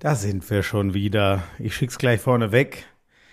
Da sind wir schon wieder. Ich schick's gleich vorne weg.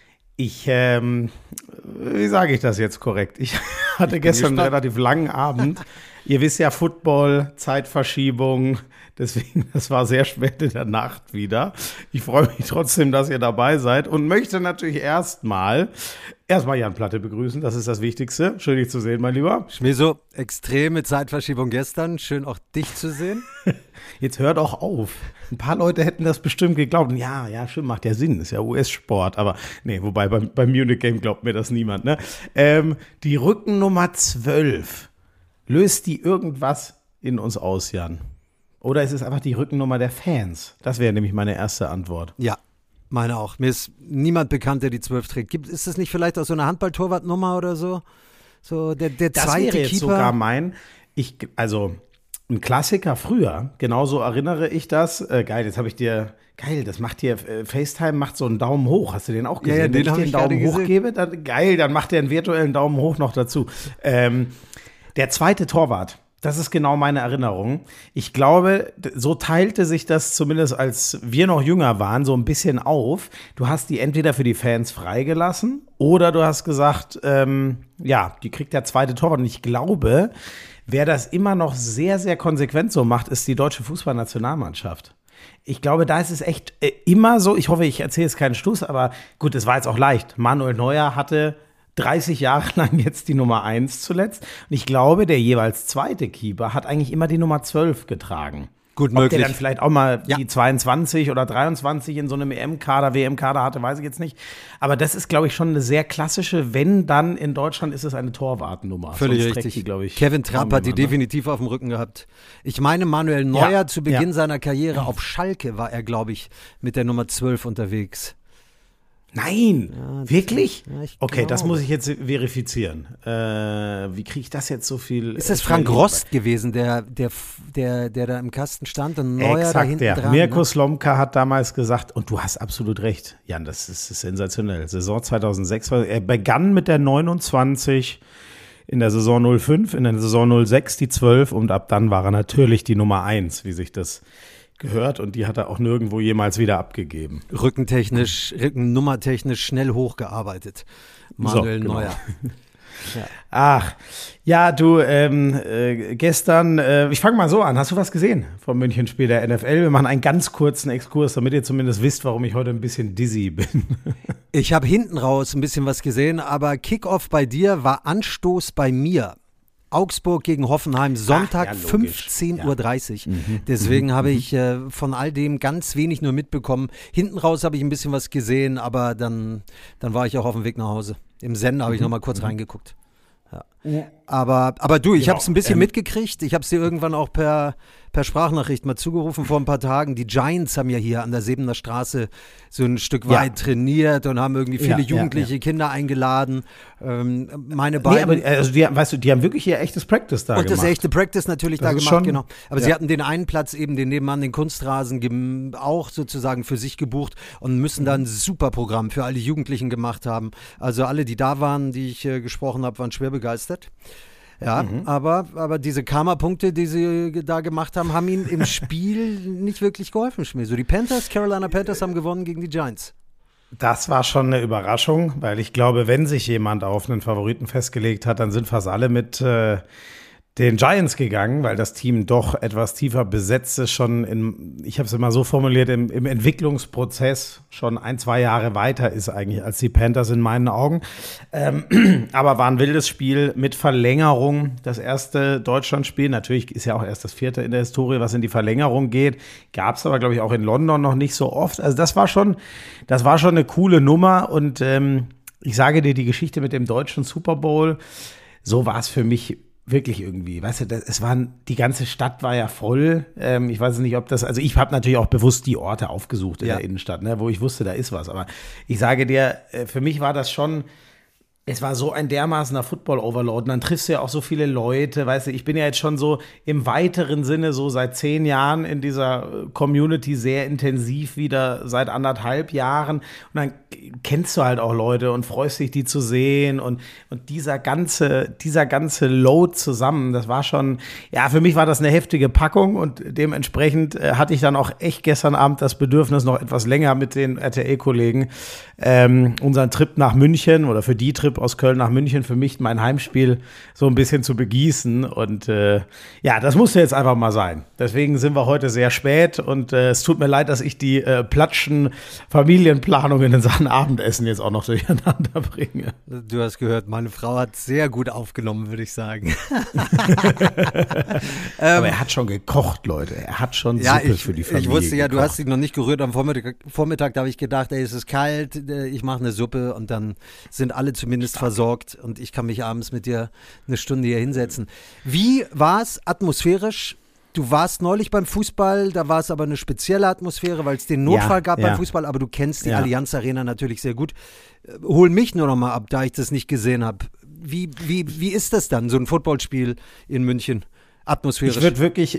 Wie sage ich das jetzt korrekt? Ich hatte gestern einen relativ langen Abend. Ihr wisst ja, Football, Zeitverschiebung, deswegen, das war sehr spät in der Nacht wieder. Ich freue mich trotzdem, dass ihr dabei seid und möchte natürlich erstmal Jan Platte begrüßen, das ist das Wichtigste. Schön, dich zu sehen, mein Lieber. Schmieso, extreme Zeitverschiebung gestern, schön auch dich zu sehen. Jetzt hört auch auf. Ein paar Leute hätten das bestimmt geglaubt. Ja, stimmt, macht ja Sinn, ist ja US-Sport, aber nee, wobei beim Munich Game glaubt mir das niemand, ne? Die Rückennummer 12. Löst die irgendwas in uns aus, Jan? Oder ist es einfach die Rückennummer der Fans? Das wäre nämlich meine erste Antwort. Ja, meine auch. Mir ist niemand bekannt, der die 12 trägt. Ist das nicht vielleicht auch so eine Handball-Torwart-Nummer oder so? So der zweite das wäre jetzt Keeper? Sogar ein Klassiker früher. Genauso erinnere ich das. Das macht dir, FaceTime macht so einen Daumen hoch. Hast du den auch gesehen? Ja, Wenn ich dir einen Daumen hoch gebe, dann macht der einen virtuellen Daumen hoch noch dazu. Der zweite Torwart, das ist genau meine Erinnerung. Ich glaube, so teilte sich das zumindest, als wir noch jünger waren, so ein bisschen auf. Du hast die entweder für die Fans freigelassen oder du hast gesagt, die kriegt der zweite Torwart. Und ich glaube, wer das immer noch sehr, sehr konsequent so macht, ist die deutsche Fußballnationalmannschaft. Ich glaube, da ist es echt immer so. Ich hoffe, ich erzähle jetzt keinen Stuss, aber gut, es war jetzt auch leicht. Manuel Neuer hatte 30 Jahre lang jetzt die Nummer 1 zuletzt. Und ich glaube, der jeweils zweite Keeper hat eigentlich immer die Nummer 12 getragen. Gut möglich. Ob der dann vielleicht auch mal die 22 oder 23 in so einem EM-Kader, WM-Kader hatte, weiß ich jetzt nicht. Aber das ist, glaube ich, schon eine sehr klassische, wenn dann in Deutschland ist es eine Torwartnummer. Völlig Sonst richtig. Die, glaube ich, Kevin Trapp hat die definitiv auf dem Rücken gehabt. Ich meine, Manuel Neuer zu Beginn seiner Karriere auf Schalke war er, glaube ich, mit der Nummer 12 unterwegs. Nein, wirklich? Ja, okay, das muss ich jetzt verifizieren. Wie kriege ich das jetzt so viel? Ist das Frank Rost gewesen, der da im Kasten stand und Neuer Exakt, da hinten dran? Mirko Slomka hat damals gesagt, und du hast absolut recht, Jan, das ist sensationell. Saison 2006, er begann mit der 29, in der Saison 05, in der Saison 06 die 12 und ab dann war er natürlich die Nummer 1, wie sich das gehört, und die hat er auch nirgendwo jemals wieder abgegeben. Rückennummertechnisch schnell hochgearbeitet. Manuel Neuer. Ja. Ach, ja, du, gestern, ich fange mal so an. Hast du was gesehen vom Münchenspiel der NFL? Wir machen einen ganz kurzen Exkurs, damit ihr zumindest wisst, warum ich heute ein bisschen dizzy bin. Ich habe hinten raus ein bisschen was gesehen, aber Kickoff bei dir war Anstoß bei mir. Augsburg gegen Hoffenheim, Sonntag 15:30 Uhr. Deswegen habe ich von all dem ganz wenig nur mitbekommen. Hinten raus habe ich ein bisschen was gesehen, aber dann war ich auch auf dem Weg nach Hause. Im Sender habe ich noch mal kurz reingeguckt. Ja. Aber du, ich habe es ein bisschen mitgekriegt. Ich habe es dir irgendwann auch per Sprachnachricht mal zugerufen vor ein paar Tagen. Die Giants haben ja hier an der Sebener Straße so ein Stück weit trainiert und haben irgendwie viele jugendliche Kinder eingeladen. Meine beiden. Nee, aber die haben wirklich ihr echtes Practice da gemacht. Und das echte Practice natürlich da gemacht, schon, genau. Aber sie hatten den einen Platz eben, den nebenan, den Kunstrasen, auch sozusagen für sich gebucht und müssen da ein super Programm für alle Jugendlichen gemacht haben. Also alle, die da waren, die ich gesprochen habe, waren schwer begeistert. Ja, aber diese Karma-Punkte, die sie da gemacht haben, haben ihnen im Spiel nicht wirklich geholfen, Schmier. So, die Carolina Panthers haben gewonnen gegen die Giants. Das war schon eine Überraschung, weil ich glaube, wenn sich jemand auf einen Favoriten festgelegt hat, dann sind fast alle mit den Giants gegangen, weil das Team doch etwas tiefer besetzt ist, ich habe es immer so formuliert, im Entwicklungsprozess schon 1-2 Jahre weiter ist eigentlich als die Panthers in meinen Augen. Aber war ein wildes Spiel mit Verlängerung. Das erste Deutschlandspiel, natürlich ist ja auch erst das 4. in der Historie, was in die Verlängerung geht. Gab es aber, glaube ich, auch in London noch nicht so oft. Also das war schon eine coole Nummer. Und ich sage dir, die Geschichte mit dem deutschen Super Bowl, so war es für mich wirklich irgendwie, weißt du, die ganze Stadt war ja voll. Ich weiß nicht, ob das, also ich habe natürlich auch bewusst die Orte aufgesucht in der Innenstadt, ne, wo ich wusste, da ist was. Aber ich sage dir, für mich war das schon Es war so ein dermaßener Football-Overload. Und dann triffst du ja auch so viele Leute. Weißt du, ich bin ja jetzt schon so im weiteren Sinne so seit 10 Jahren in dieser Community sehr intensiv wieder seit 1,5 Jahren. Und dann kennst du halt auch Leute und freust dich, die zu sehen. Und dieser ganze Load zusammen, das war schon, ja, für mich war das eine heftige Packung. Und dementsprechend hatte ich dann auch echt gestern Abend das Bedürfnis, noch etwas länger mit den RTL-Kollegen unseren Trip nach München oder für die Trip aus Köln nach München, für mich mein Heimspiel so ein bisschen zu begießen. Und ja, das musste jetzt einfach mal sein. Deswegen sind wir heute sehr spät und es tut mir leid, dass ich die platschen Familienplanungen in Sachen Abendessen jetzt auch noch durcheinander bringe. Du hast gehört, meine Frau hat sehr gut aufgenommen, würde ich sagen. Aber er hat schon gekocht, Leute. Er hat schon Suppe für die Familie Ich wusste ja, gekocht. Du hast dich noch nicht gerührt am Vormittag, da habe ich gedacht, ey, es ist kalt, ich mache eine Suppe und dann sind alle zumindest versorgt und ich kann mich abends mit dir eine Stunde hier hinsetzen. Wie war es atmosphärisch? Du warst neulich beim Fußball, da war es aber eine spezielle Atmosphäre, weil es den Notfall gab beim Fußball, aber du kennst die Allianz Arena natürlich sehr gut. Hol mich nur noch mal ab, da ich das nicht gesehen habe. Wie ist das dann, so ein Footballspiel in München? Atmosphärisch. Ich würde wirklich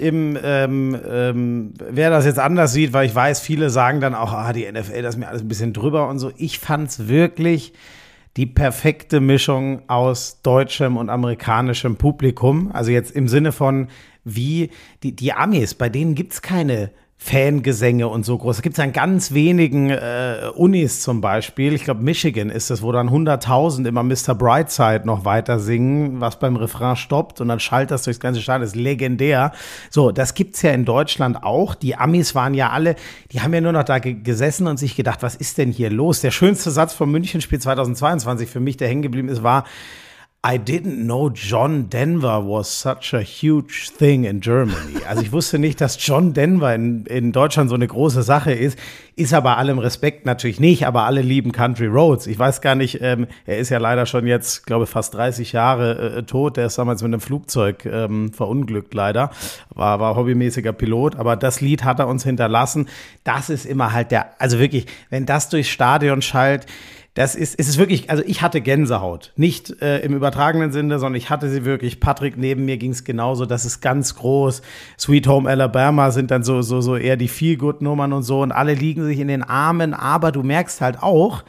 wer das jetzt anders sieht, weil ich weiß, viele sagen dann auch, die NFL, das ist mir alles ein bisschen drüber und so. Ich fand es wirklich die perfekte Mischung aus deutschem und amerikanischem Publikum. Also jetzt im Sinne von, wie die Amis, bei denen gibt's keine Fangesänge und so groß. Es gibt es an ganz wenigen Unis zum Beispiel. Ich glaube, Michigan ist es, wo dann 100.000 immer Mr. Brightside noch weiter singen, was beim Refrain stoppt und dann schallt das durchs ganze Stadion. Das ist legendär. So, das gibt's ja in Deutschland auch. Die Amis waren ja alle, die haben ja nur noch da gesessen und sich gedacht, was ist denn hier los? Der schönste Satz vom Münchenspiel 2022 für mich, der hängen geblieben ist, war: I didn't know John Denver was such a huge thing in Germany. Also ich wusste nicht, dass John Denver in Deutschland so eine große Sache ist. Ist aber allem Respekt natürlich nicht, aber alle lieben Country Roads. Ich weiß gar nicht, er ist ja leider schon jetzt, glaube fast 30 Jahre tot. Der ist damals mit einem Flugzeug verunglückt leider. War hobbymäßiger Pilot, aber das Lied hat er uns hinterlassen. Das ist immer halt also wirklich, wenn das durchs Stadion schallt, es ist wirklich, also ich hatte Gänsehaut. Nicht im übertragenen Sinne, sondern ich hatte sie wirklich. Patrick, neben mir ging es genauso. Das ist ganz groß. Sweet Home Alabama sind dann so eher die Feel-Good-Nummern und so. Und alle liegen sich in den Armen. Aber du merkst halt auch,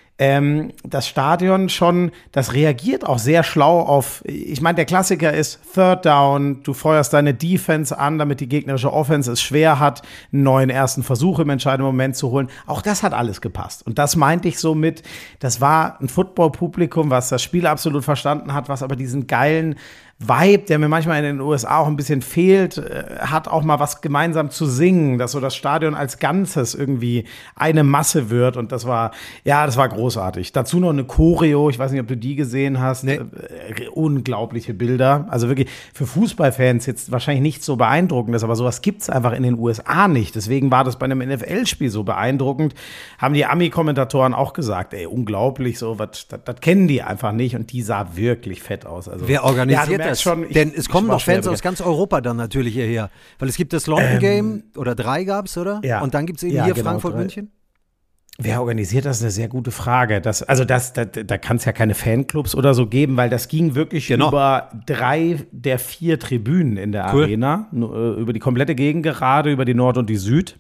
das Stadion schon, das reagiert auch sehr schlau auf, ich meine, der Klassiker ist Third Down, du feuerst deine Defense an, damit die gegnerische Offense es schwer hat, einen neuen ersten Versuch im entscheidenden Moment zu holen. Auch das hat alles gepasst. Und das meinte ich so mit, das war ein Football-Publikum, was das Spiel absolut verstanden hat, was aber diesen geilen Vibe, der mir manchmal in den USA auch ein bisschen fehlt, hat auch mal was gemeinsam zu singen, dass so das Stadion als Ganzes irgendwie eine Masse wird und das war großartig. Dazu noch eine Choreo, ich weiß nicht, ob du die gesehen hast, nee. Unglaubliche Bilder, also wirklich für Fußballfans jetzt wahrscheinlich nicht so beeindruckend, aber sowas gibt's einfach in den USA nicht, deswegen war das bei einem NFL-Spiel so beeindruckend, haben die Ami-Kommentatoren auch gesagt, unglaublich, so was, das kennen die einfach nicht und die sah wirklich fett aus. Also, wer organisiert das? Denn es kommen doch Fans aus ganz Europa dann natürlich hierher. Weil es gibt das London Game, oder 3 gab es, oder? Ja. Und dann gibt es eben hier genau, Frankfurt, 3. München. Wer organisiert das? Ist eine sehr gute Frage. Da kann es ja keine Fanclubs oder so geben, weil das ging wirklich über 3 der 4 Tribünen in der Arena. Über die komplette Gegengerade, über die Nord und die Süd.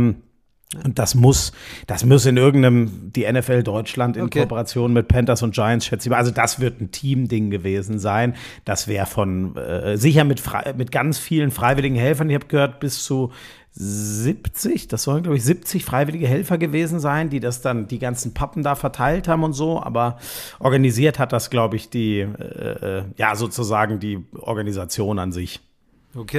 Und das muss in irgendeinem, die NFL Deutschland in Kooperation mit Panthers und Giants, schätze ich mal, also das wird ein Teamding gewesen sein. Das wäre von, sicher mit ganz vielen freiwilligen Helfern, ich habe gehört, bis zu 70, das sollen, glaube ich, 70 freiwillige Helfer gewesen sein, die das dann, die ganzen Pappen da verteilt haben und so, aber organisiert hat das, glaube ich, sozusagen die Organisation an sich. Okay.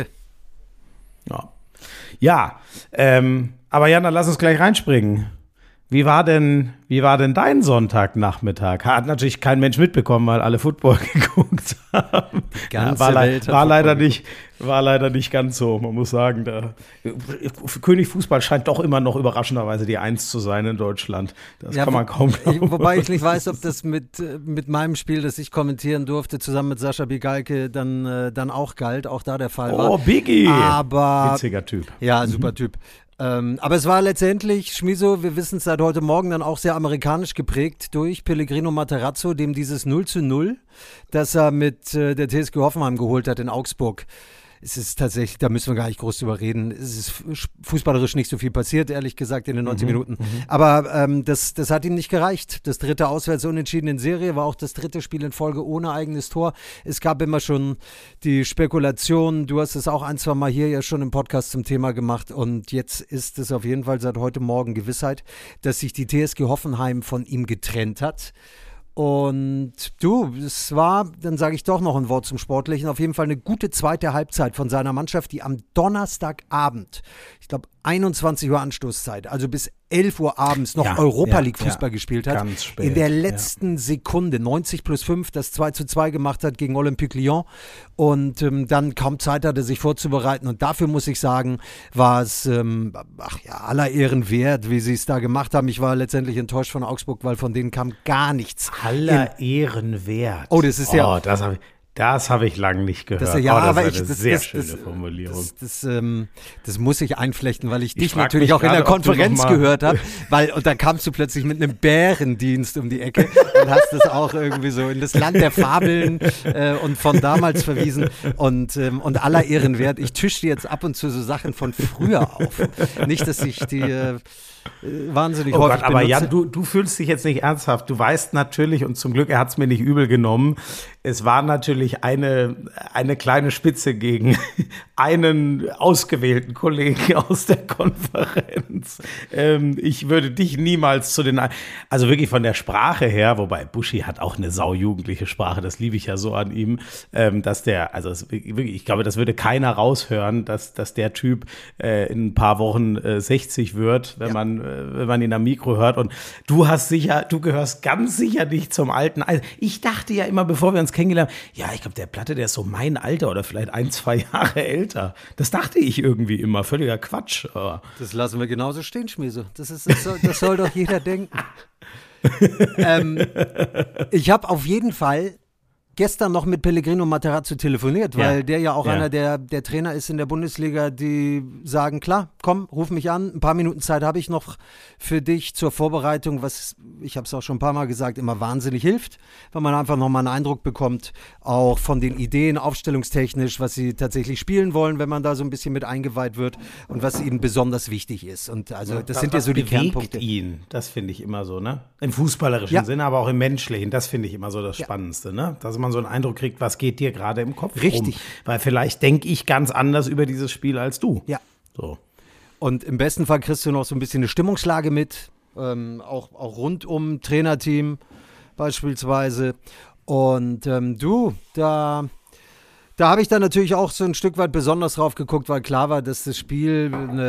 Ja, aber Jan, dann lass uns gleich reinspringen. Wie war denn dein Sonntagnachmittag? Hat natürlich kein Mensch mitbekommen, weil alle Football geguckt haben. War leider nicht ganz so. Man muss sagen, König Fußball scheint doch immer noch überraschenderweise die 1 zu sein in Deutschland. Das kann man kaum glauben. Wobei ich nicht weiß, ob das mit meinem Spiel, das ich kommentieren durfte, zusammen mit Sascha Bigalke dann auch galt. Auch da der Fall war. Oh, Biggie! Aber witziger Typ. Ja, super Typ. Aber es war letztendlich, Schmiso, wir wissen es seit heute Morgen, dann auch sehr amerikanisch geprägt durch Pellegrino Matarazzo, dem dieses 0:0, das er mit der TSG Hoffenheim geholt hat in Augsburg. Es ist tatsächlich, da müssen wir gar nicht groß drüber reden. Es ist fußballerisch nicht so viel passiert, ehrlich gesagt, in den 90 Minuten. Aber das hat ihm nicht gereicht. Das 3. Auswärtsunentschieden in Serie war auch das 3. Spiel in Folge ohne eigenes Tor. Es gab immer schon die Spekulation, du hast es auch 1-2 Mal hier ja schon im Podcast zum Thema gemacht und jetzt ist es auf jeden Fall seit heute Morgen Gewissheit, dass sich die TSG Hoffenheim von ihm getrennt hat. Und du, es war, dann sage ich doch noch ein Wort zum Sportlichen, auf jeden Fall eine gute zweite Halbzeit von seiner Mannschaft, die am Donnerstagabend, ich glaube 21 Uhr Anstoßzeit, also bis 11 Uhr abends noch Europa League Fußball gespielt hat. Ganz spät, in der letzten Sekunde, 90+5, das 2:2 gemacht hat gegen Olympique Lyon und dann kaum Zeit hatte, sich vorzubereiten. Und dafür muss ich sagen, war es aller Ehren wert, wie sie es da gemacht haben. Ich war letztendlich enttäuscht von Augsburg, weil von denen kam gar nichts. Aller Ehren wert. Oh, das ist ja... Das habe ich lange nicht gehört. Das ist eine sehr schöne Formulierung. Das muss ich einflechten, weil ich dich natürlich auch in der Konferenz gehört habe. Und dann kamst du plötzlich mit einem Bärendienst um die Ecke und hast es auch irgendwie so in das Land der Fabeln und von damals verwiesen. Und aller Ehren wert. Ich tische dir jetzt ab und zu so Sachen von früher auf. Nicht, dass ich die... wahnsinnig häufig aber benutze. Jan, du fühlst dich jetzt nicht ernsthaft. Du weißt natürlich, und zum Glück, er hat es mir nicht übel genommen, es war natürlich eine kleine Spitze gegen einen ausgewählten Kollegen aus der Konferenz. Ich würde dich niemals also wirklich von der Sprache her, wobei Buschi hat auch eine saujugendliche Sprache, das liebe ich ja so an ihm, ich glaube, das würde keiner raushören, dass der Typ in ein paar Wochen 60 wird, wenn man ihn am Mikro hört. Und du gehörst ganz sicher nicht zum alten. Also ich dachte ja immer, bevor wir uns kennengelernt haben, ja, ich glaube, der Platte, der ist so mein Alter oder vielleicht 1-2 Jahre älter. Das dachte ich irgendwie immer. Völliger Quatsch. Aber das lassen wir genauso stehen, Schmiso. Das soll doch jeder denken. Ich habe auf jeden Fall gestern noch mit Pellegrino Matarazzo telefoniert, weil der ja auch einer der Trainer ist in der Bundesliga, die sagen, klar, komm, ruf mich an, ein paar Minuten Zeit habe ich noch für dich zur Vorbereitung, was, ich habe es auch schon ein paar Mal gesagt, immer wahnsinnig hilft, weil man einfach nochmal einen Eindruck bekommt, auch von den Ideen, aufstellungstechnisch, was sie tatsächlich spielen wollen, wenn man da so ein bisschen mit eingeweiht wird und was ihnen besonders wichtig ist. Und also das sind ja so die Kernpunkte. Ihn, das finde ich immer so, ne? Im fußballerischen Sinne, aber auch im menschlichen, das finde ich immer so das Spannendste, ne? Dass man so einen Eindruck kriegt, was geht dir gerade im Kopf rum. Weil vielleicht denke ich ganz anders über dieses Spiel als du. Ja. So. Und im besten Fall kriegst du noch so ein bisschen eine Stimmungslage mit, auch rund um Trainerteam beispielsweise. Und da habe ich dann natürlich auch so ein Stück weit besonders drauf geguckt, weil klar war, dass das Spiel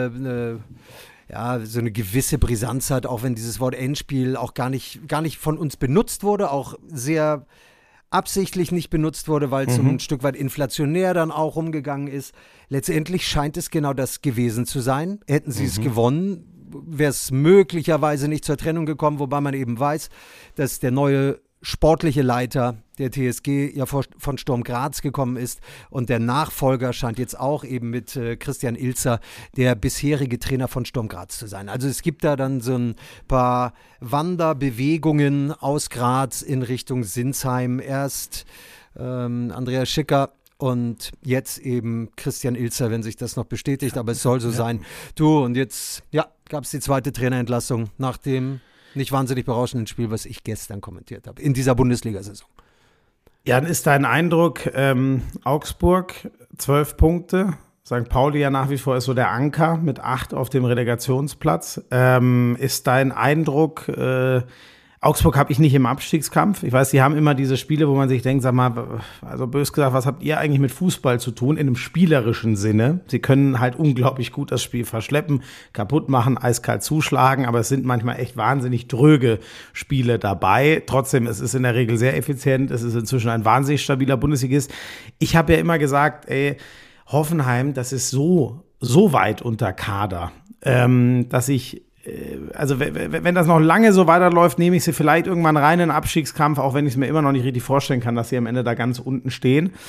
so eine gewisse Brisanz hat, auch wenn dieses Wort Endspiel auch gar nicht von uns benutzt wurde, auch sehr absichtlich nicht benutzt wurde, weil es so ein Stück weit inflationär dann auch umgegangen ist. Letztendlich scheint es genau das gewesen zu sein. Hätten sie es gewonnen, wäre es möglicherweise nicht zur Trennung gekommen, wobei man eben weiß, dass der neue sportliche Leiter der TSG ja von Sturm Graz gekommen ist und der Nachfolger scheint jetzt auch eben mit Christian Ilzer der bisherige Trainer von Sturm Graz zu sein. Also es gibt da dann so ein paar Wanderbewegungen aus Graz in Richtung Sinsheim. Erst Andreas Schicker und jetzt eben Christian Ilzer, wenn sich das noch bestätigt, aber es soll so sein. Du, und jetzt gab es die zweite Trainerentlassung nach dem nicht wahnsinnig berauschenden Spiel, was ich gestern kommentiert habe, in dieser Bundesliga-Saison. Jan, ist dein Eindruck, Augsburg 12 Punkte, St. Pauli ja nach wie vor ist so der Anker mit 8 auf dem Relegationsplatz. Ist dein Eindruck, Augsburg habe ich nicht im Abstiegskampf. Ich weiß, sie haben immer diese Spiele, wo man sich denkt, sag mal, also bös gesagt, was habt ihr eigentlich mit Fußball zu tun? In einem spielerischen Sinne. Sie können halt unglaublich gut das Spiel verschleppen, kaputt machen, eiskalt zuschlagen, aber es sind manchmal echt wahnsinnig dröge Spiele dabei. Trotzdem, es ist in der Regel sehr effizient. Es ist inzwischen ein wahnsinnig stabiler Bundesligist. Ich habe ja immer gesagt, Hoffenheim, das ist so weit unter Kader, dass ich also wenn das noch lange so weiterläuft, nehme ich sie vielleicht irgendwann rein in den Abstiegskampf, auch wenn ich es mir immer noch nicht richtig vorstellen kann, dass sie am Ende da ganz unten stehen.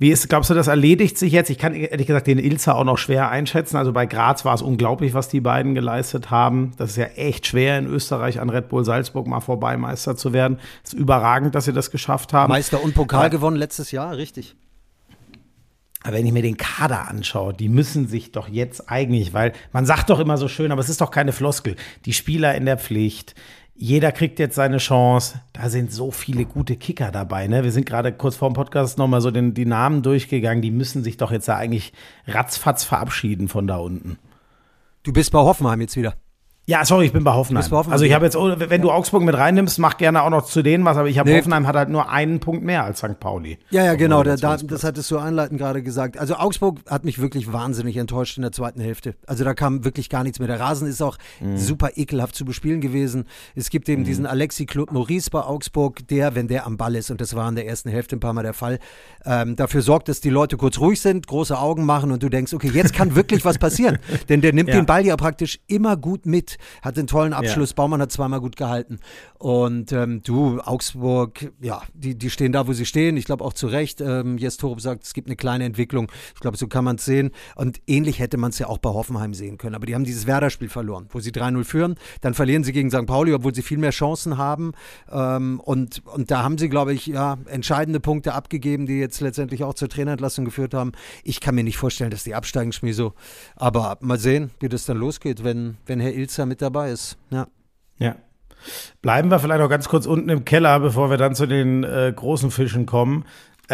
Glaubst du, das erledigt sich jetzt? Ich kann ehrlich gesagt den Ilzer auch noch schwer einschätzen. Also bei Graz war es unglaublich, was die beiden geleistet haben. Das ist ja echt schwer in Österreich an Red Bull Salzburg mal vorbei Meister zu werden. Es ist überragend, dass sie das geschafft haben. Meister und Pokal gewonnen letztes Jahr, richtig. Aber wenn ich mir den Kader anschaue, die müssen sich doch jetzt eigentlich, weil man sagt doch immer so schön, aber es ist doch keine Floskel, die Spieler in der Pflicht, jeder kriegt jetzt seine Chance, da sind so viele gute Kicker dabei, ne? Wir sind gerade kurz vor dem Podcast nochmal so die Namen durchgegangen, die müssen sich doch jetzt da eigentlich ratzfatz verabschieden von da unten. Du bist bei Hoffenheim jetzt wieder. Ja, sorry, ich bin bei Hoffenheim. Also ich habe jetzt, wenn du Augsburg mit reinnimmst, mach gerne auch noch zu denen was, aber Hoffenheim hat halt nur einen Punkt mehr als St. Pauli. Ja, genau, das hattest du einleitend gerade gesagt. Also Augsburg hat mich wirklich wahnsinnig enttäuscht in der zweiten Hälfte. Also da kam wirklich gar nichts mehr. Der Rasen ist auch super ekelhaft zu bespielen gewesen. Es gibt eben diesen Alexis Claude Maurice bei Augsburg, der, wenn der am Ball ist, und das war in der ersten Hälfte ein paar Mal der Fall, dafür sorgt, dass die Leute kurz ruhig sind, große Augen machen und du denkst, okay, jetzt kann wirklich was passieren. Denn der nimmt den Ball ja praktisch immer gut mit. Hat einen tollen Abschluss, ja. Baumann hat zweimal gut gehalten. Und Augsburg, ja, die stehen da, wo sie stehen. Ich glaube auch zu Recht. Jes Torup sagt, es gibt eine kleine Entwicklung. Ich glaube, so kann man es sehen. Und ähnlich hätte man es ja auch bei Hoffenheim sehen können. Aber die haben dieses Werder-Spiel verloren, wo sie 3-0 führen. Dann verlieren sie gegen St. Pauli, obwohl sie viel mehr Chancen haben. Und da haben sie, glaube ich, entscheidende Punkte abgegeben, die jetzt letztendlich auch zur Trainerentlassung geführt haben. Ich kann mir nicht vorstellen, dass die absteigen, Schmieso. Aber mal sehen, wie das dann losgeht, wenn Herr Ilzer mit dabei ist. Ja. Bleiben wir vielleicht noch ganz kurz unten im Keller, bevor wir dann zu den großen Fischen kommen.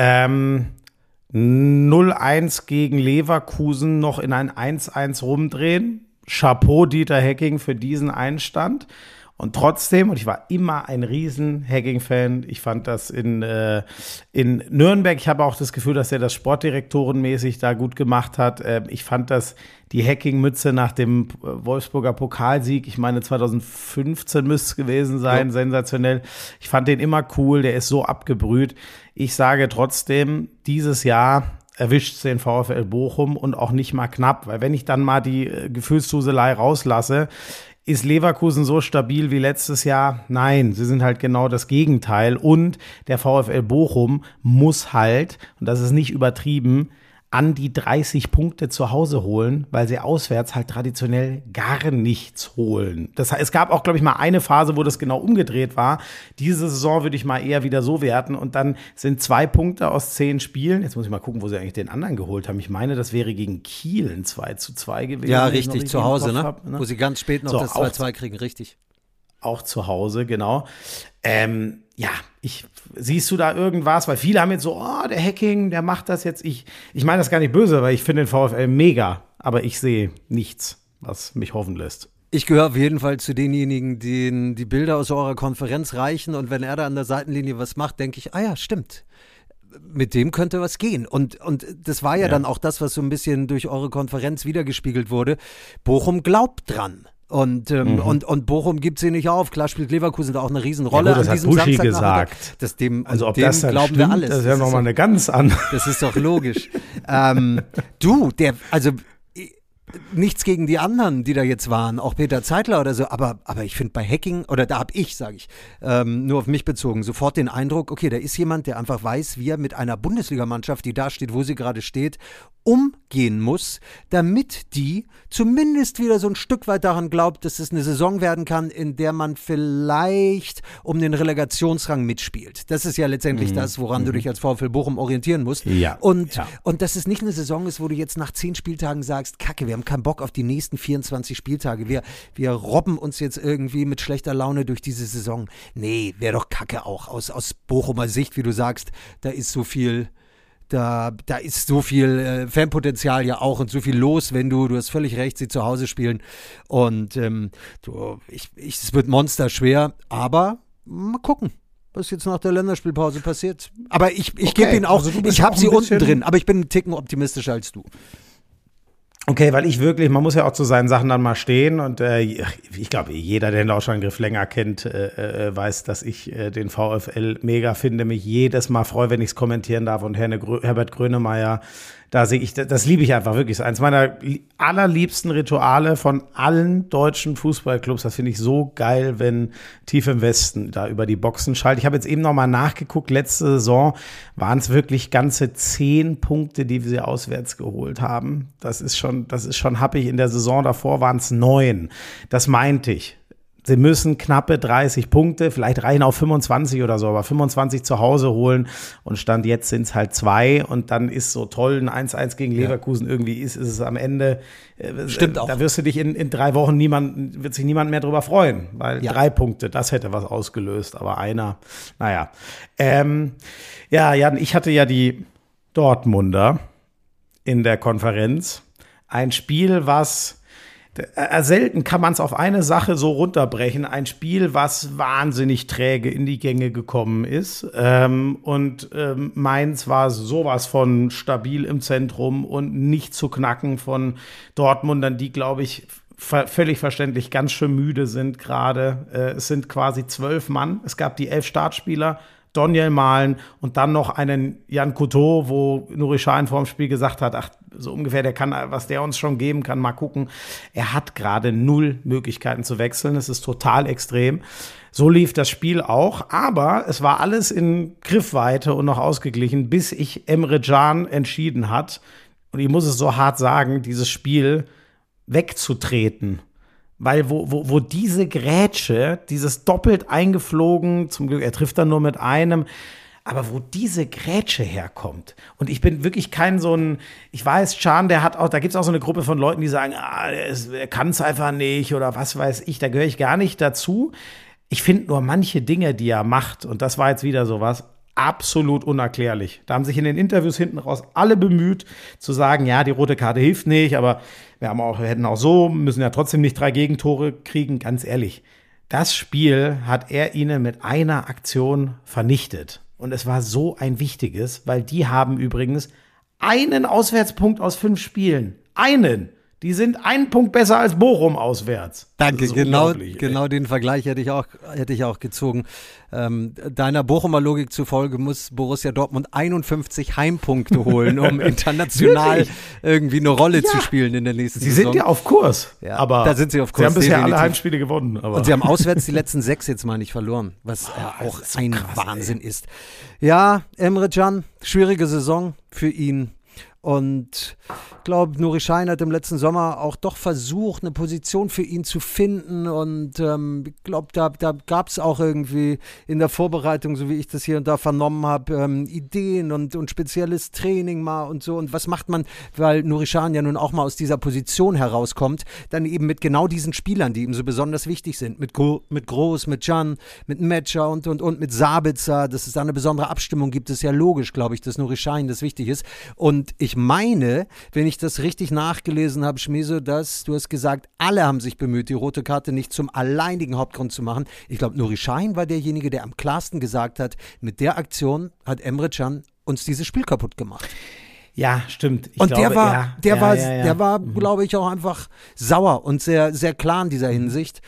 0-1 gegen Leverkusen noch in ein 1-1 rumdrehen. Chapeau Dieter Hecking für diesen Einstand. Und trotzdem, und ich war immer ein riesen Hecking-Fan, ich fand das in Nürnberg, ich habe auch das Gefühl, dass er das sportdirektorenmäßig da gut gemacht hat. Ich fand das, die Hecking-Mütze nach dem Wolfsburger Pokalsieg, ich meine 2015 müsste es gewesen sein, sensationell. Ich fand den immer cool, der ist so abgebrüht. Ich sage trotzdem, dieses Jahr erwischt den VfL Bochum und auch nicht mal knapp, weil wenn ich dann mal die Gefühlsduselei rauslasse, ist Leverkusen so stabil wie letztes Jahr? Nein, sie sind halt genau das Gegenteil. Und der VfL Bochum muss halt, und das ist nicht übertrieben, an die 30 Punkte zu Hause holen, weil sie auswärts halt traditionell gar nichts holen. Das heißt, es gab auch, glaube ich, mal eine Phase, wo das genau umgedreht war. Diese Saison würde ich mal eher wieder so werten. Und dann sind 2 Punkte aus 10 Spielen. Jetzt muss ich mal gucken, wo sie eigentlich den anderen geholt haben. Ich meine, das wäre gegen Kiel ein 2-2 gewesen. Ja, richtig, zu Hause, ne? Wo sie ganz spät noch das 2-2 kriegen, richtig. Auch zu Hause, genau. Siehst du da irgendwas? Weil viele haben jetzt so, der Hecking, der macht das jetzt. Ich meine das gar nicht böse, weil ich finde den VfL mega, aber ich sehe nichts, was mich hoffen lässt. Ich gehöre auf jeden Fall zu denjenigen, denen die Bilder aus eurer Konferenz reichen und wenn er da an der Seitenlinie was macht, denke ich, ja, stimmt. Mit dem könnte was gehen. Und das war ja dann auch das, was so ein bisschen durch eure Konferenz wiedergespiegelt wurde. Bochum glaubt dran. Und Bochum gibt sie nicht auf. Klar spielt Leverkusen da auch eine Riesenrolle an diesem Samstag. gesagt. Dem das dann glauben stimmt, wir alles. Das ist ja nochmal eine ganz andere. Das ist doch logisch. Nichts gegen die anderen, die da jetzt waren, auch Peter Zeitler oder so, aber ich finde bei Hecking, oder da habe ich, sage ich, nur auf mich bezogen, sofort den Eindruck, okay, da ist jemand, der einfach weiß, wie er mit einer Bundesligamannschaft, die da steht, wo sie gerade steht, umgehen muss, damit die zumindest wieder so ein Stück weit daran glaubt, dass es eine Saison werden kann, in der man vielleicht um den Relegationsrang mitspielt. Das ist ja letztendlich das, woran du dich als VfL Bochum orientieren musst. Ja. Und dass es nicht eine Saison ist, wo du jetzt nach 10 Spieltagen sagst, Kacke, wir haben keinen Bock auf die nächsten 24 Spieltage. Wir robben uns jetzt irgendwie mit schlechter Laune durch diese Saison. Nee, wäre doch Kacke auch aus Bochumer Sicht, wie du sagst, da ist so viel Fanpotenzial ja auch und so viel los, wenn du hast völlig recht, sie zu Hause spielen und es wird monsterschwer, aber mal gucken, was jetzt nach der Länderspielpause passiert. Aber ich gebe Ihnen auch, also ich habe sie unten drin, aber ich bin einen Ticken optimistischer als du. Okay, weil ich wirklich, man muss ja auch zu seinen Sachen dann mal stehen und ich glaube, jeder, der den Lauschangriff länger kennt, weiß, dass ich den VfL mega finde, mich jedes Mal freue, wenn ich es kommentieren darf und Herbert Grönemeyer Da sehe ich, das liebe ich einfach wirklich. Das ist eins meiner allerliebsten Rituale von allen deutschen Fußballclubs. Das finde ich so geil, wenn tief im Westen da über die Boxen schaltet. Ich habe jetzt eben noch mal nachgeguckt. Letzte Saison waren es wirklich ganze 10 Punkte, die sie auswärts geholt haben. Das ist schon happig. In der Saison davor waren es 9. Das meinte ich. Sie müssen knappe 30 Punkte, vielleicht reichen auch 25 oder so, aber 25 zu Hause holen und Stand jetzt sind es halt 2 und dann ist so toll, ein 1-1 gegen Leverkusen irgendwie ist es am Ende. Stimmt auch. Da wirst du dich in 3 Wochen wird sich niemand mehr drüber freuen, weil 3 Punkte, das hätte was ausgelöst, aber einer, naja. Jan, ich hatte ja die Dortmunder in der Konferenz. Ein Spiel, was selten kann man es auf eine Sache so runterbrechen. Ein Spiel, was wahnsinnig träge in die Gänge gekommen ist. Mainz war sowas von stabil im Zentrum und nicht zu knacken von Dortmundern, die, glaube ich, völlig verständlich ganz schön müde sind gerade. Es sind quasi 12 Mann. Es gab die 11 Startspieler. Daniel Mahlen und dann noch einen Jan Couto, wo Nuri Sahin vor dem Spiel gesagt hat, ach, so ungefähr, der kann, was der uns schon geben kann, mal gucken. Er hat gerade 0 Möglichkeiten zu wechseln. Es ist total extrem. So lief das Spiel auch, aber es war alles in Griffweite und noch ausgeglichen, bis sich Emre Can entschieden hat, und ich muss es so hart sagen, dieses Spiel wegzutreten. Weil wo diese Grätsche, dieses doppelt eingeflogen, zum Glück, er trifft dann nur mit einem, aber wo diese Grätsche herkommt. Und ich bin wirklich kein so ein, ich weiß, Can, der hat auch, da gibt es auch so eine Gruppe von Leuten, die sagen, er kann es einfach nicht oder was weiß ich, da gehöre ich gar nicht dazu. Ich finde nur manche Dinge, die er macht, und das war jetzt wieder sowas, absolut unerklärlich. Da haben sich in den Interviews hinten raus alle bemüht, zu sagen, ja, die rote Karte hilft nicht, aber wir hätten auch so, müssen ja trotzdem nicht 3 Gegentore kriegen. Ganz ehrlich, das Spiel hat er ihnen mit einer Aktion vernichtet. Und es war so ein wichtiges, weil die haben übrigens einen Auswärtspunkt aus 5 Spielen. Einen. Die sind 1 Punkt besser als Bochum auswärts. Danke, genau den Vergleich hätte ich auch gezogen. Deiner Bochumer Logik zufolge muss Borussia Dortmund 51 Heimpunkte holen, um international irgendwie eine Rolle zu spielen in der nächsten Saison. Sie sind ja auf Kurs, aber da sind sie auf Kurs. Sie haben bisher definitiv alle Heimspiele gewonnen. Aber. Und sie haben auswärts die letzten 6 jetzt mal nicht verloren, was auch so ein krass, Wahnsinn ist. Ja, Emre Can, schwierige Saison für ihn. Und ich glaube, Nuri Sahin hat im letzten Sommer auch doch versucht, eine Position für ihn zu finden. Und ich glaube, da gab es auch irgendwie in der Vorbereitung, so wie ich das hier und da vernommen habe, Ideen und spezielles Training mal und so. Und was macht man, weil Nuri Sahin ja nun auch mal aus dieser Position herauskommt, dann eben mit genau diesen Spielern, die ihm so besonders wichtig sind. Mit Groß, mit Can, mit Metscher und mit Sabitzer. Dass es da eine besondere Abstimmung gibt, ist ja logisch, glaube ich, dass Nuri Sahin das wichtig ist. Und ich meine, wenn ich das richtig nachgelesen habe, Schmieso, dass du hast gesagt, alle haben sich bemüht, die rote Karte nicht zum alleinigen Hauptgrund zu machen. Ich glaube, Nuri Sahin war derjenige, der am klarsten gesagt hat, mit der Aktion hat Emre Can uns dieses Spiel kaputt gemacht. Ja, stimmt. Der war, glaube ich, auch einfach sauer und sehr, sehr klar in dieser Hinsicht.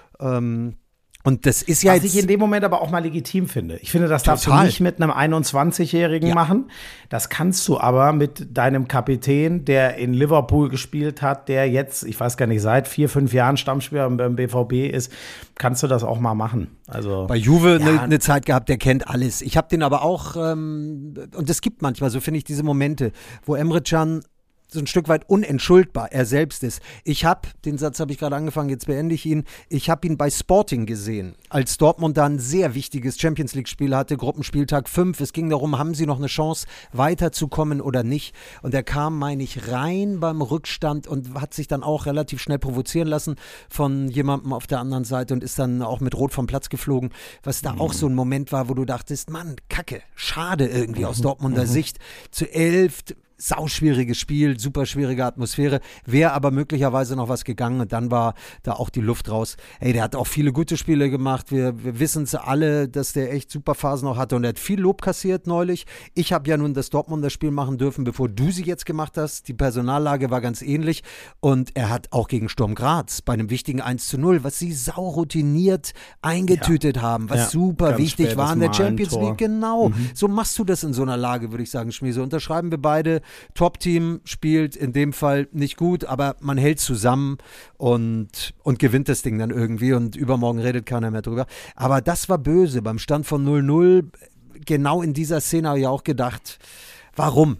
Und das ist ja was ich in dem Moment aber auch mal legitim finde. Ich finde, das darfst du nicht mit einem 21-Jährigen machen. Das kannst du aber mit deinem Kapitän, der in Liverpool gespielt hat, der jetzt, ich weiß gar nicht, seit 4-5 Jahren Stammspieler beim BVB ist, kannst du das auch mal machen. Also bei Juve eine Zeit gehabt, der kennt alles. Ich habe den aber auch, und es gibt manchmal, so finde ich, diese Momente, wo Emre Can so ein Stück weit unentschuldbar er selbst ist. Den Satz habe ich gerade angefangen, jetzt beende ich ihn, ich habe ihn bei Sporting gesehen, als Dortmund da ein sehr wichtiges Champions-League-Spiel hatte, Gruppenspieltag 5, es ging darum, haben sie noch eine Chance weiterzukommen oder nicht, und er kam, meine ich, rein beim Rückstand und hat sich dann auch relativ schnell provozieren lassen von jemandem auf der anderen Seite und ist dann auch mit Rot vom Platz geflogen, was da auch so ein Moment war, wo du dachtest, Mann, Kacke, schade irgendwie aus Dortmunder Sicht, zu 11, sauschwieriges Spiel, super schwierige Atmosphäre, wäre aber möglicherweise noch was gegangen und dann war da auch die Luft raus. Ey, der hat auch viele gute Spiele gemacht, wir wissen es alle, dass der echt super Phasen noch hatte und er hat viel Lob kassiert neulich. Ich habe ja nun das Dortmunder Spiel machen dürfen, bevor du sie jetzt gemacht hast. Die Personallage war ganz ähnlich und er hat auch gegen Sturm Graz bei einem wichtigen 1:0, was sie sauroutiniert eingetütet haben, was super wichtig war in der Champions League. Genau, so machst du das in so einer Lage, würde ich sagen, Schmiese. Unterschreiben wir beide. Top-Team spielt in dem Fall nicht gut, aber man hält zusammen und gewinnt das Ding dann irgendwie und übermorgen redet keiner mehr drüber. Aber das war böse. Beim Stand von 0-0, genau in dieser Szene habe ich auch gedacht, warum?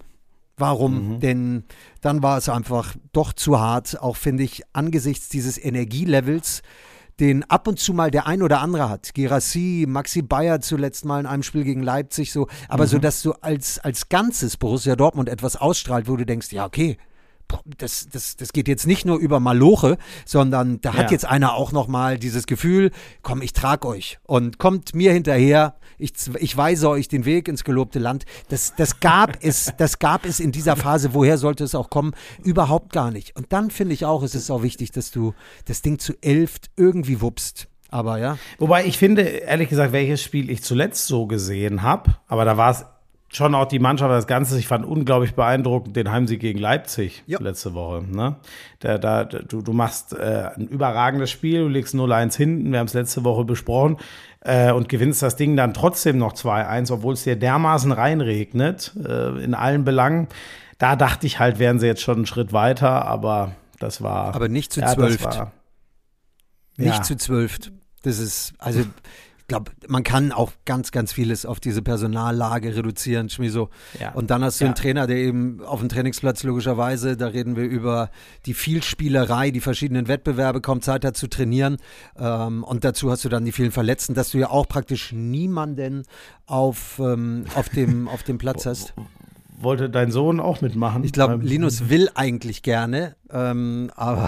Denn dann war es einfach doch zu hart, auch finde ich, angesichts dieses Energielevels, den ab und zu mal der ein oder andere hat. Guirassy, Maxi Bayer zuletzt mal in einem Spiel gegen Leipzig so, aber so, dass du als Ganzes Borussia Dortmund etwas ausstrahlt, wo du denkst, ja okay, das geht jetzt nicht nur über Maloche, sondern da hat jetzt einer auch noch mal dieses Gefühl, komm, ich trag euch und kommt mir hinterher, ich weise euch den Weg ins gelobte Land. Das gab es in dieser Phase, woher sollte es auch kommen, überhaupt gar nicht. Und dann finde ich auch, es ist auch wichtig, dass du das Ding zu 11 irgendwie wuppst. Aber ja. Wobei ich finde, ehrlich gesagt, welches Spiel ich zuletzt so gesehen habe, aber da war es schon auch die Mannschaft, das Ganze, ich fand unglaublich beeindruckend den Heimsieg gegen Leipzig letzte Woche. Ne? Du machst ein überragendes Spiel, du legst 0-1 hinten, wir haben es letzte Woche besprochen, und gewinnst das Ding dann trotzdem noch 2-1, obwohl es dir dermaßen reinregnet, in allen Belangen. Da dachte ich halt, wären sie jetzt schon einen Schritt weiter, aber das war... Aber nicht zu 12. Nicht zu 12. Das ist, also... Ich glaube, man kann auch ganz, ganz vieles auf diese Personallage reduzieren, Schmiso. Ja. Und dann hast du einen Trainer, der eben auf dem Trainingsplatz logischerweise, da reden wir über die Vielspielerei, die verschiedenen Wettbewerbe, kaum Zeit hat zu trainieren. Und dazu hast du dann die vielen Verletzten, dass du ja auch praktisch niemanden auf dem Platz hast. Wollte dein Sohn auch mitmachen? Ich glaube, Linus will eigentlich gerne, aber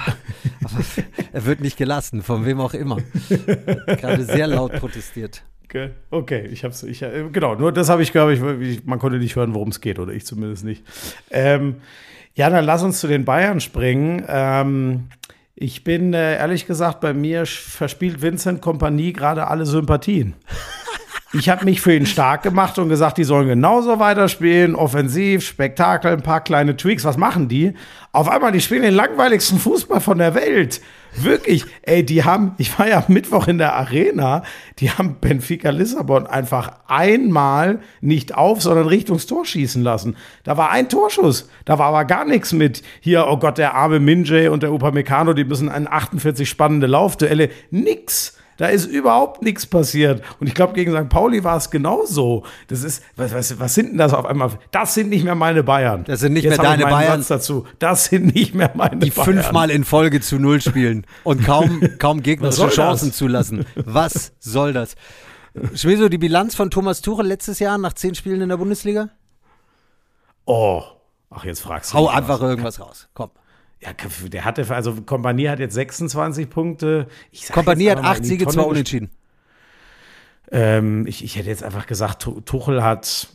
er wird nicht gelassen, von wem auch immer. Gerade sehr laut protestiert. Okay, genau, nur das habe ich, glaube ich, man konnte nicht hören, worum es geht, oder ich zumindest nicht. Dann lass uns zu den Bayern springen. Ich bin, ehrlich gesagt, bei mir verspielt Vincent Kompanie gerade alle Sympathien. Ich habe mich für ihn stark gemacht und gesagt, die sollen genauso weiterspielen, offensiv, Spektakel, ein paar kleine Tweaks. Was machen die? Auf einmal, die spielen den langweiligsten Fußball von der Welt. Wirklich. Ich war ja am Mittwoch in der Arena, die haben Benfica Lissabon einfach einmal nicht auf, sondern Richtungs Tor schießen lassen. Da war ein Torschuss. Da war aber gar nichts mit hier, oh Gott, der arme Minje und der Upamecano, die müssen an 48 spannende Laufduelle. Nix. Da ist überhaupt nichts passiert. Und ich glaube, gegen St. Pauli war es genauso. Das ist, was sind denn das auf einmal? Das sind nicht mehr meine Bayern. Das sind nicht mehr deine Bayern. Satz dazu. Das sind nicht mehr meine die Bayern. Die 5-mal in Folge zu 0 spielen und kaum gegnerische Chancen zulassen. Was soll das? Schmeso, die Bilanz von Thomas Tuchel letztes Jahr nach 10 Spielen in der Bundesliga? Jetzt fragst du Hau einfach irgendwas raus. Komm. Ja, Kompanie hat jetzt 26 Punkte. Kompanie hat 8 Siege, 2 Unentschieden. Ich hätte jetzt einfach gesagt, Tuchel hat,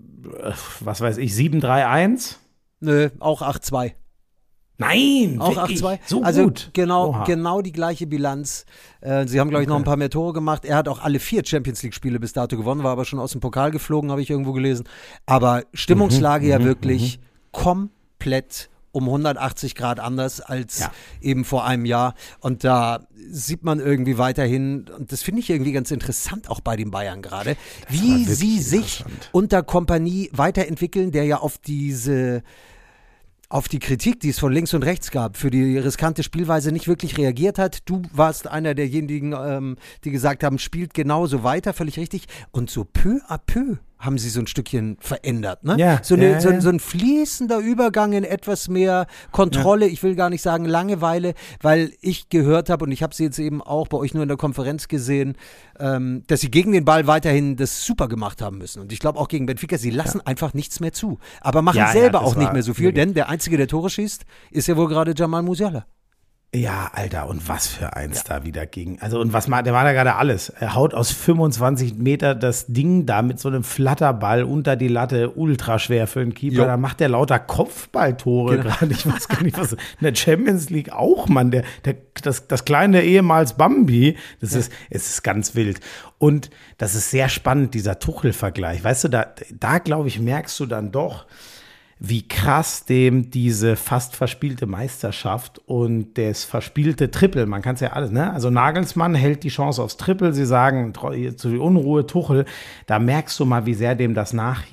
7-3-1? Nö, auch 8-2. Nein, auch 8-2. So also gut. Genau die gleiche Bilanz. Sie haben, glaube ich, noch ein paar mehr Tore gemacht. Er hat auch alle 4 Champions-League-Spiele bis dato gewonnen, war aber schon aus dem Pokal geflogen, habe ich irgendwo gelesen. Aber Stimmungslage wirklich komplett um 180 Grad anders als eben vor einem Jahr. Und da sieht man irgendwie weiterhin, und das finde ich irgendwie ganz interessant, auch bei den Bayern gerade, wie sie sich unter Kompanie weiterentwickeln, der ja auf die Kritik, die es von links und rechts gab, für die riskante Spielweise nicht wirklich reagiert hat. Du warst einer derjenigen, die gesagt haben, spielt genauso weiter, völlig richtig. Und so peu à peu haben sie so ein Stückchen verändert. Ne? Ja, so ein fließender Übergang in etwas mehr Kontrolle, ich will gar nicht sagen Langeweile, weil ich gehört habe, und ich habe sie jetzt eben auch bei euch nur in der Konferenz gesehen, dass sie gegen den Ball weiterhin das super gemacht haben müssen. Und ich glaube auch gegen Benfica, sie lassen einfach nichts mehr zu. Aber machen selber auch nicht mehr so viel, denn der Einzige, der Tore schießt, ist ja wohl gerade Jamal Musiala. Ja, Alter, und was für eins da wieder ging. Also, und der war da gerade alles. Er haut aus 25 Meter das Ding da mit so einem Flatterball unter die Latte, ultra schwer für einen Keeper. Da macht der lauter Kopfballtore gerade. Ich weiß gar nicht, was in der Champions League auch, Mann. Das kleine ehemals Bambi, es ist ganz wild. Und das ist sehr spannend, dieser Tuchel-Vergleich. Weißt du, da glaube ich, merkst du dann doch, wie krass dem diese fast verspielte Meisterschaft und das verspielte Triple, man kann es ja alles, ne? Also Nagelsmann hält die Chance aufs Triple, sie sagen zu die Unruhe Tuchel, da merkst du mal, wie sehr dem das nachhing.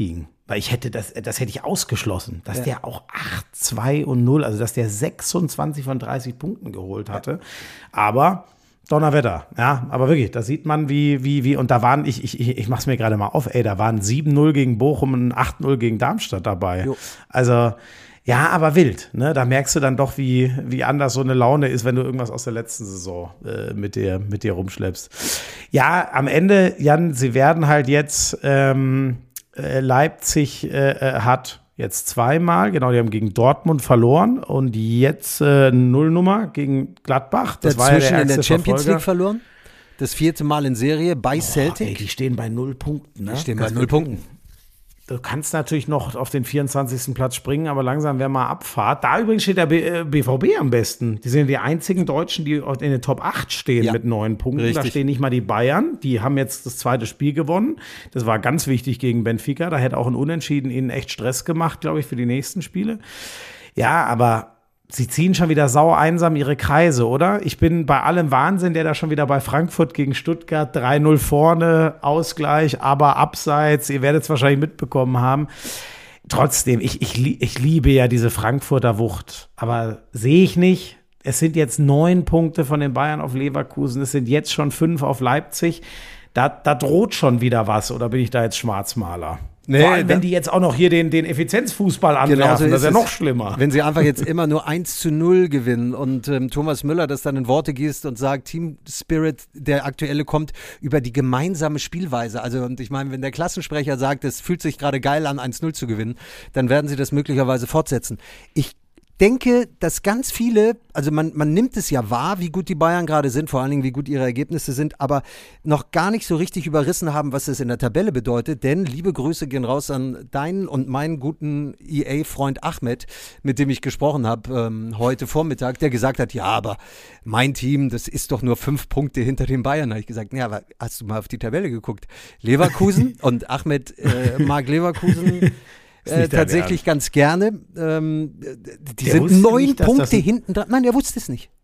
Weil das hätte ich ausgeschlossen, dass der auch 8-2-0, also dass der 26 von 30 Punkten geholt hatte. Aber Donnerwetter, ja, aber wirklich, da sieht man, wie, und da waren, ich mach's mir gerade mal auf, da waren 7-0 gegen Bochum und 8-0 gegen Darmstadt dabei. Jo. Also, ja, aber wild, ne? Da merkst du dann doch, wie anders so eine Laune ist, wenn du irgendwas aus der letzten Saison mit dir rumschleppst. Ja, am Ende, Jan, sie werden halt jetzt, Leipzig hat jetzt zweimal, genau, die haben gegen Dortmund verloren und jetzt Nullnummer gegen Gladbach. Das war ja der in der Champions League verloren. Das 4. Mal in Serie bei Celtic. Ey, die stehen bei 0 Punkten. Ne? Die stehen bei 0 Punkten. Du kannst natürlich noch auf den 24. Platz springen, aber langsam wäre mal Abfahrt. Da übrigens steht der BVB am besten. Die sind die einzigen Deutschen, die in den Top 8 stehen mit 9 Punkten. Richtig. Da stehen nicht mal die Bayern. Die haben jetzt das 2. Spiel gewonnen. Das war ganz wichtig gegen Benfica. Da hätte auch ein Unentschieden ihnen echt Stress gemacht, glaube ich, für die nächsten Spiele. Ja, aber sie ziehen schon wieder sau einsam ihre Kreise, oder? Ich bin bei allem Wahnsinn, der da schon wieder bei Frankfurt gegen Stuttgart 3-0 vorne, Ausgleich, aber abseits. Ihr werdet es wahrscheinlich mitbekommen haben. Trotzdem, ich liebe ja diese Frankfurter Wucht, aber sehe ich nicht. Es sind jetzt 9 Punkte von den Bayern auf Leverkusen, es sind jetzt schon 5 auf Leipzig. Da droht schon wieder was, oder bin ich da jetzt Schwarzmaler? Nee, vor allem, wenn die jetzt auch noch hier den Effizienzfußball anwerfen, das ist ja noch schlimmer. Wenn sie einfach jetzt immer nur 1-0 gewinnen und Thomas Müller das dann in Worte gießt und sagt, Team Spirit, der aktuelle, kommt über die gemeinsame Spielweise. Also, und ich meine, wenn der Klassensprecher sagt, es fühlt sich gerade geil an, 1-0 zu gewinnen, dann werden sie das möglicherweise fortsetzen. Ich denke, dass ganz viele, also man nimmt es ja wahr, wie gut die Bayern gerade sind, vor allen Dingen, wie gut ihre Ergebnisse sind, aber noch gar nicht so richtig überrissen haben, was es in der Tabelle bedeutet, denn liebe Grüße gehen raus an deinen und meinen guten EA-Freund Ahmed, mit dem ich gesprochen habe heute Vormittag, der gesagt hat, ja, aber mein Team, das ist doch nur 5 Punkte hinter den Bayern. Da habe ich gesagt, ja, aber hast du mal auf die Tabelle geguckt? Leverkusen und Ahmed mag Leverkusen tatsächlich ganz gerne. Die sind 9 Punkte hinten dran. Nein, der wusste es nicht.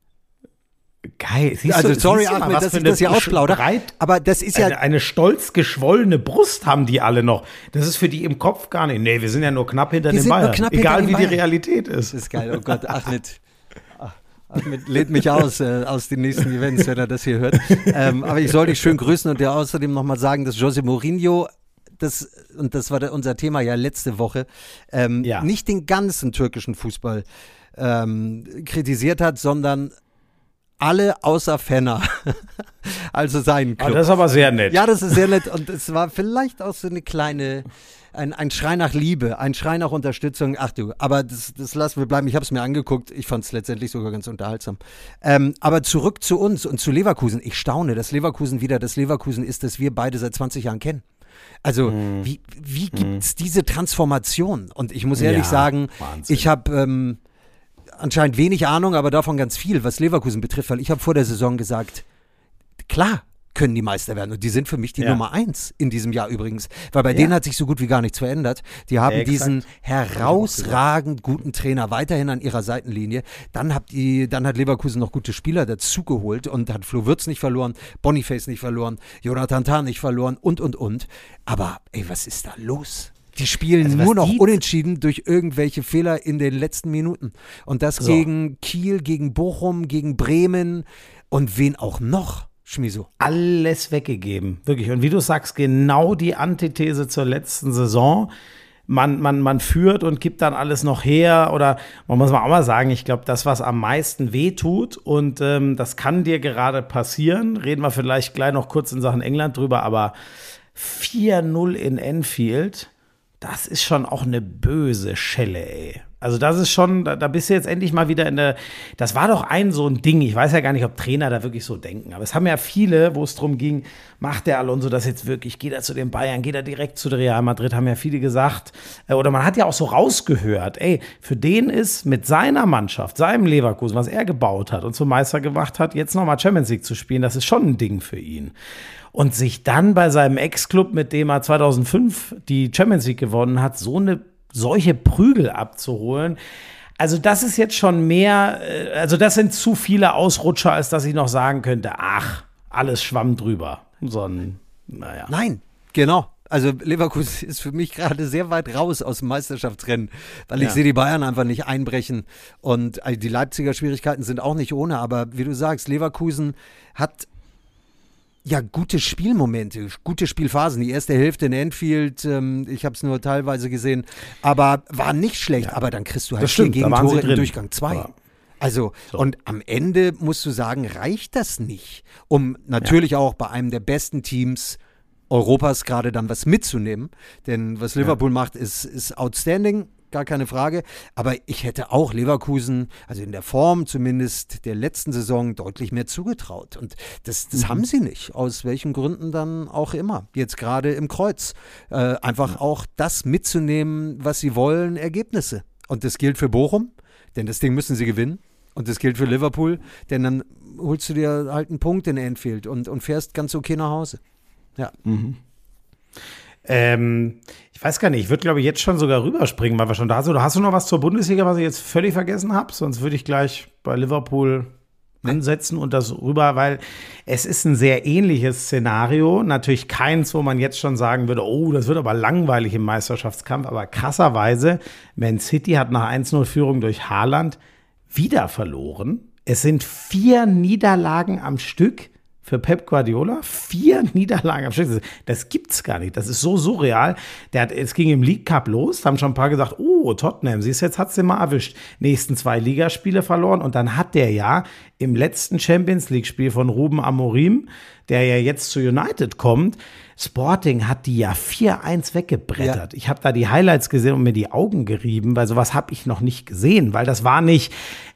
Geil. Also sorry, Ahmed, dass ich das hier ausplaudere. Aber das ist ja eine stolz geschwollene Brust haben die alle noch. Das ist für die im Kopf gar nicht. Nee, wir sind ja nur knapp hinter den Bayern. Egal wie die Realität ist. Das ist geil. Oh Gott, Ahmed lädt mich aus den nächsten Events, wenn er das hier hört. Aber ich soll dich schön grüßen und dir außerdem nochmal sagen, dass José Mourinho das war unser Thema ja letzte Woche, nicht den ganzen türkischen Fußball kritisiert hat, sondern alle außer Fenner. Also seinen Club. Das ist aber sehr nett. Ja, das ist sehr nett und es war vielleicht auch so eine kleine, ein Schrei nach Liebe, ein Schrei nach Unterstützung. Ach du, aber das lassen wir bleiben. Ich habe es mir angeguckt. Ich fand es letztendlich sogar ganz unterhaltsam. Aber zurück zu uns und zu Leverkusen. Ich staune, dass Leverkusen wieder das Leverkusen ist, das wir beide seit 20 Jahren kennen. Also wie gibt's diese Transformation? Und ich muss ehrlich sagen, Wahnsinn. Ich habe anscheinend wenig Ahnung, aber davon ganz viel, was Leverkusen betrifft, weil ich habe vor der Saison gesagt, klar können die Meister werden und die sind für mich die Nummer 1 in diesem Jahr übrigens, weil bei denen hat sich so gut wie gar nichts verändert. Die haben diesen herausragend guten Trainer weiterhin an ihrer Seitenlinie. Dann hat Leverkusen noch gute Spieler dazugeholt und hat Flo Wirtz nicht verloren, Boniface nicht verloren, Jonathan Tah nicht verloren und. Aber ey, was ist da los? Die spielen nur noch unentschieden durch irgendwelche Fehler in den letzten Minuten. Und das gegen Kiel, gegen Bochum, gegen Bremen und wen auch noch. Schmiso. Alles weggegeben, wirklich. Und wie du sagst, genau die Antithese zur letzten Saison. Man führt und gibt dann alles noch her. Oder man muss auch mal sagen, ich glaube, das, was am meisten wehtut, und das kann dir gerade passieren, reden wir vielleicht gleich noch kurz in Sachen England drüber, aber 4-0 in Anfield, das ist schon auch eine böse Schelle, ey. Also das ist schon, da bist du jetzt endlich mal wieder das war doch so ein Ding, ich weiß ja gar nicht, ob Trainer da wirklich so denken, aber es haben ja viele, wo es darum ging, macht der Alonso das jetzt wirklich, geht er zu den Bayern, geht er direkt zu Real Madrid, haben ja viele gesagt, oder man hat ja auch so rausgehört, ey, für den ist mit seiner Mannschaft, seinem Leverkusen, was er gebaut hat und zum Meister gemacht hat, jetzt nochmal Champions League zu spielen, das ist schon ein Ding für ihn. Und sich dann bei seinem Ex-Club, mit dem er 2005 die Champions League gewonnen hat, solche Prügel abzuholen. Also das ist jetzt schon mehr, also das sind zu viele Ausrutscher, als dass ich noch sagen könnte, ach, alles schwamm drüber. Nein, genau. Also Leverkusen ist für mich gerade sehr weit raus aus dem Meisterschaftsrennen, weil ich sehe die Bayern einfach nicht einbrechen. Und die Leipziger Schwierigkeiten sind auch nicht ohne. Aber wie du sagst, Leverkusen hat ja gute Spielmomente, gute Spielphasen. Die erste Hälfte in Anfield, ich habe es nur teilweise gesehen, aber war nicht schlecht. Aber dann kriegst du halt 4 Gegentore im Durchgang 2. Ja. Also, und am Ende musst du sagen, reicht das nicht, um natürlich auch bei einem der besten Teams Europas gerade dann was mitzunehmen. Denn was Liverpool macht, ist outstanding, gar keine Frage. Aber ich hätte auch Leverkusen, also in der Form zumindest der letzten Saison, deutlich mehr zugetraut. Und das haben sie nicht, aus welchen Gründen dann auch immer. Jetzt gerade im Kreuz. Einfach auch das mitzunehmen, was sie wollen, Ergebnisse. Und das gilt für Bochum, denn das Ding müssen sie gewinnen. Und das gilt für Liverpool, denn dann holst du dir halt einen Punkt in Anfield und fährst ganz okay nach Hause. Ja. Ich weiß gar nicht, ich würde, glaube ich, jetzt schon sogar rüberspringen, weil wir schon da sind. Oder hast du noch was zur Bundesliga, was ich jetzt völlig vergessen habe? Sonst würde ich gleich bei Liverpool ansetzen und das rüber, weil es ist ein sehr ähnliches Szenario. Natürlich keins, wo man jetzt schon sagen würde, oh, das wird aber langweilig im Meisterschaftskampf. Aber krasserweise, Man City hat nach 1-0-Führung durch Haaland wieder verloren. Es sind 4 Niederlagen am Stück für Pep Guardiola. 4 Niederlagen am Stück. Das gibt's gar nicht. Das ist so surreal. Es ging im League Cup los. Da haben schon ein paar gesagt, oh, Tottenham, siehst du, jetzt hat's den mal erwischt. Nächsten 2 Ligaspiele verloren. Und dann hat der ja im letzten Champions League-Spiel von Ruben Amorim, der ja jetzt zu United kommt, Sporting hat die ja 4-1 weggebrettert. Ja. Ich habe da die Highlights gesehen und mir die Augen gerieben, weil sowas habe ich noch nicht gesehen, weil das war nicht,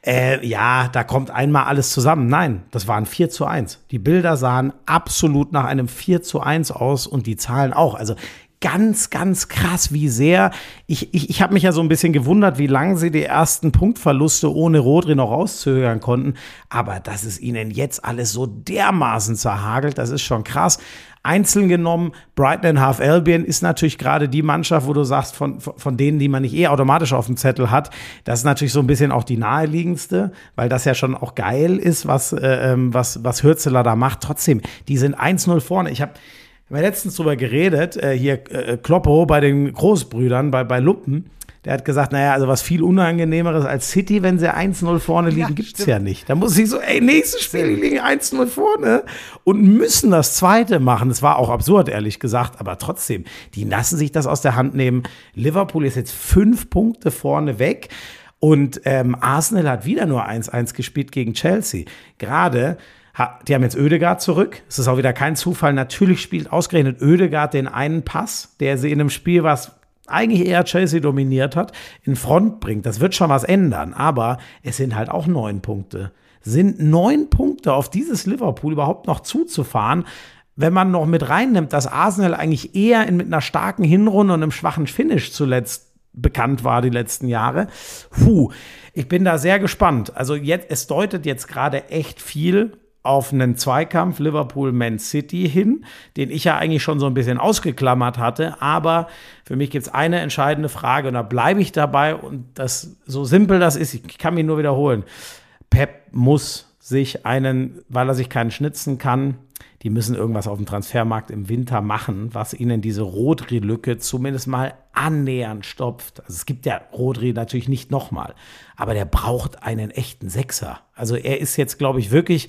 da kommt einmal alles zusammen. Nein, das war ein 4-1. Die Bilder sahen absolut nach einem 4-1 aus und die Zahlen auch. Also ganz, ganz krass, wie sehr. Ich habe mich ja so ein bisschen gewundert, wie lange sie die ersten Punktverluste ohne Rodri noch rauszögern konnten. Aber dass es ihnen jetzt alles so dermaßen zerhagelt, das ist schon krass. Einzeln genommen, Brighton and Hove Albion ist natürlich gerade die Mannschaft, wo du sagst, von denen, die man nicht automatisch auf dem Zettel hat. Das ist natürlich so ein bisschen auch die naheliegendste, weil das ja schon auch geil ist, was Hürzeler da macht. Trotzdem, die sind 1-0 vorne. Ich habe letztens drüber geredet, Kloppo bei den Großbrüdern, bei Luppen. Der hat gesagt, naja, also was viel Unangenehmeres als City, wenn sie 1-0 vorne liegen, gibt's ja nicht. Da muss ich so, nächstes Spiel, die liegen 1-0 vorne und müssen das zweite machen. Das war auch absurd, ehrlich gesagt, aber trotzdem, die lassen sich das aus der Hand nehmen. Liverpool ist jetzt 5 Punkte vorne weg und Arsenal hat wieder nur 1-1 gespielt gegen Chelsea. Gerade die haben jetzt Ødegaard zurück. Es ist auch wieder kein Zufall. Natürlich spielt ausgerechnet Ødegaard den einen Pass, der sie in einem Spiel, was eigentlich eher Chelsea dominiert hat, in Front bringt. Das wird schon was ändern, aber es sind halt auch 9 Punkte. Sind 9 Punkte auf dieses Liverpool überhaupt noch zuzufahren, wenn man noch mit reinnimmt, dass Arsenal eigentlich eher mit einer starken Hinrunde und einem schwachen Finish zuletzt bekannt war die letzten Jahre. Ich bin da sehr gespannt. Also es deutet jetzt gerade echt viel auf einen Zweikampf Liverpool-Man City hin, den ich ja eigentlich schon so ein bisschen ausgeklammert hatte. Aber für mich gibt es eine entscheidende Frage und da bleibe ich dabei. Und das, so simpel das ist, ich kann mich nur wiederholen. Pep muss sich weil er sich keinen schnitzen kann, die müssen irgendwas auf dem Transfermarkt im Winter machen, was ihnen diese Rodri-Lücke zumindest mal annähernd stopft. Also es gibt ja Rodri natürlich nicht nochmal, aber der braucht einen echten Sechser. Also er ist jetzt, glaube ich, wirklich,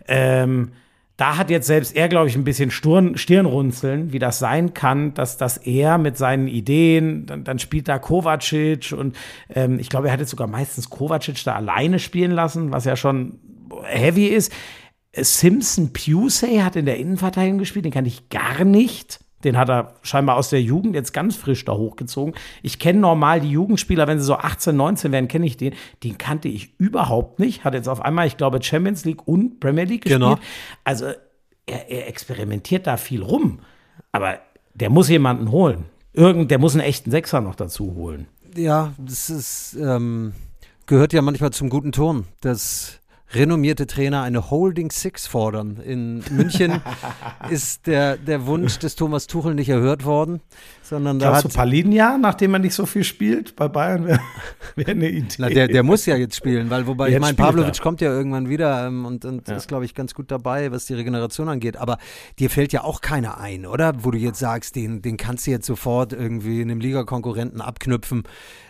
da hat jetzt selbst er, glaube ich, ein bisschen Stirnrunzeln, wie das sein kann, dass er mit seinen Ideen, dann spielt da Kovacic und ich glaube, er hat jetzt sogar meistens Kovacic da alleine spielen lassen, was ja schon heavy ist. Simpson Pusey hat in der Innenverteidigung gespielt, den kannte ich gar nicht. Den hat er scheinbar aus der Jugend jetzt ganz frisch da hochgezogen. Ich kenne normal die Jugendspieler, wenn sie so 18, 19 werden, kenne ich den. Den kannte ich überhaupt nicht. Hat jetzt auf einmal, ich glaube, Champions League und Premier League gespielt. Genau. Also er experimentiert da viel rum. Aber der muss jemanden holen. Der muss einen echten Sechser noch dazu holen. Ja, das ist gehört ja manchmal zum guten Ton, dass renommierte Trainer eine Holding Six fordern. In München ist der Wunsch des Thomas Tuchel nicht erhört worden, sondern da hat Palinja, nachdem er nicht so viel spielt, bei Bayern wäre eine Idee. Na, der muss ja jetzt spielen, wobei ich meine, Pavlovic kommt ja irgendwann wieder und ist, glaube ich, ganz gut dabei, was die Regeneration angeht. Aber dir fällt ja auch keiner ein, oder? Wo du jetzt sagst, den kannst du jetzt sofort irgendwie in einem Ligakonkurrenten abknüpfen.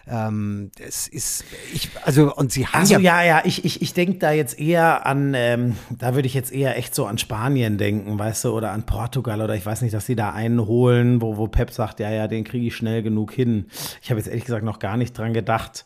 Ich denke da jetzt eher an, da würde ich jetzt eher echt so an Spanien denken, weißt du, oder an Portugal oder ich weiß nicht, dass die da einen holen, wo Pep sagt, ja, den kriege ich schnell genug hin. Ich habe jetzt ehrlich gesagt noch gar nicht dran gedacht.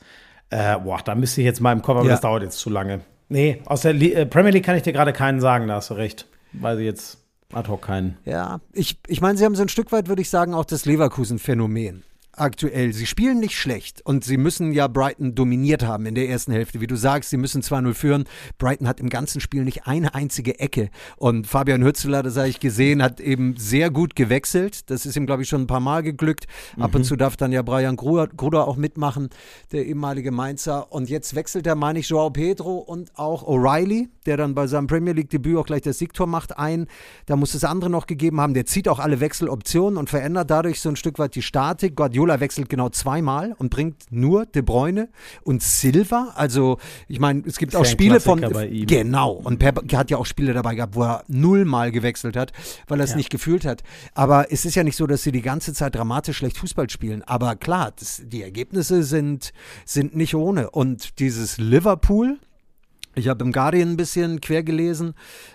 Da müsste ich jetzt mal im Kopf, aber das dauert jetzt zu lange. Nee, aus der Premier League kann ich dir gerade keinen sagen, da hast du recht. Weiß ich jetzt ad hoc keinen. Ja, ich meine, sie haben so ein Stück weit, würde ich sagen, auch das Leverkusen-Phänomen. Aktuell. Sie spielen nicht schlecht und sie müssen ja Brighton dominiert haben in der ersten Hälfte. Wie du sagst, sie müssen 2-0 führen. Brighton hat im ganzen Spiel nicht eine einzige Ecke und Fabian Hützler, das habe ich gesehen, hat eben sehr gut gewechselt. Das ist ihm, glaube ich, schon ein paar Mal geglückt. Ab und zu darf dann ja Brian Gruder auch mitmachen, der ehemalige Mainzer. Und jetzt wechselt er, meine ich, Joao Pedro und auch O'Reilly, der dann bei seinem Premier League-Debüt auch gleich das Siegtor macht, ein. Da muss es andere noch gegeben haben. Der zieht auch alle Wechseloptionen und verändert dadurch so ein Stück weit die Statik. Guardiola wechselt genau zweimal und bringt nur De Bruyne und Silva. Also, ich meine, es gibt auch Spiele von. Genau. Und Pep hat ja auch Spiele dabei gehabt, wo er 0-mal gewechselt hat, weil er es nicht gefühlt hat. Aber es ist ja nicht so, dass sie die ganze Zeit dramatisch schlecht Fußball spielen. Aber klar, die Ergebnisse sind nicht ohne. Und dieses Liverpool. Ich habe im Guardian ein bisschen quer gelesen,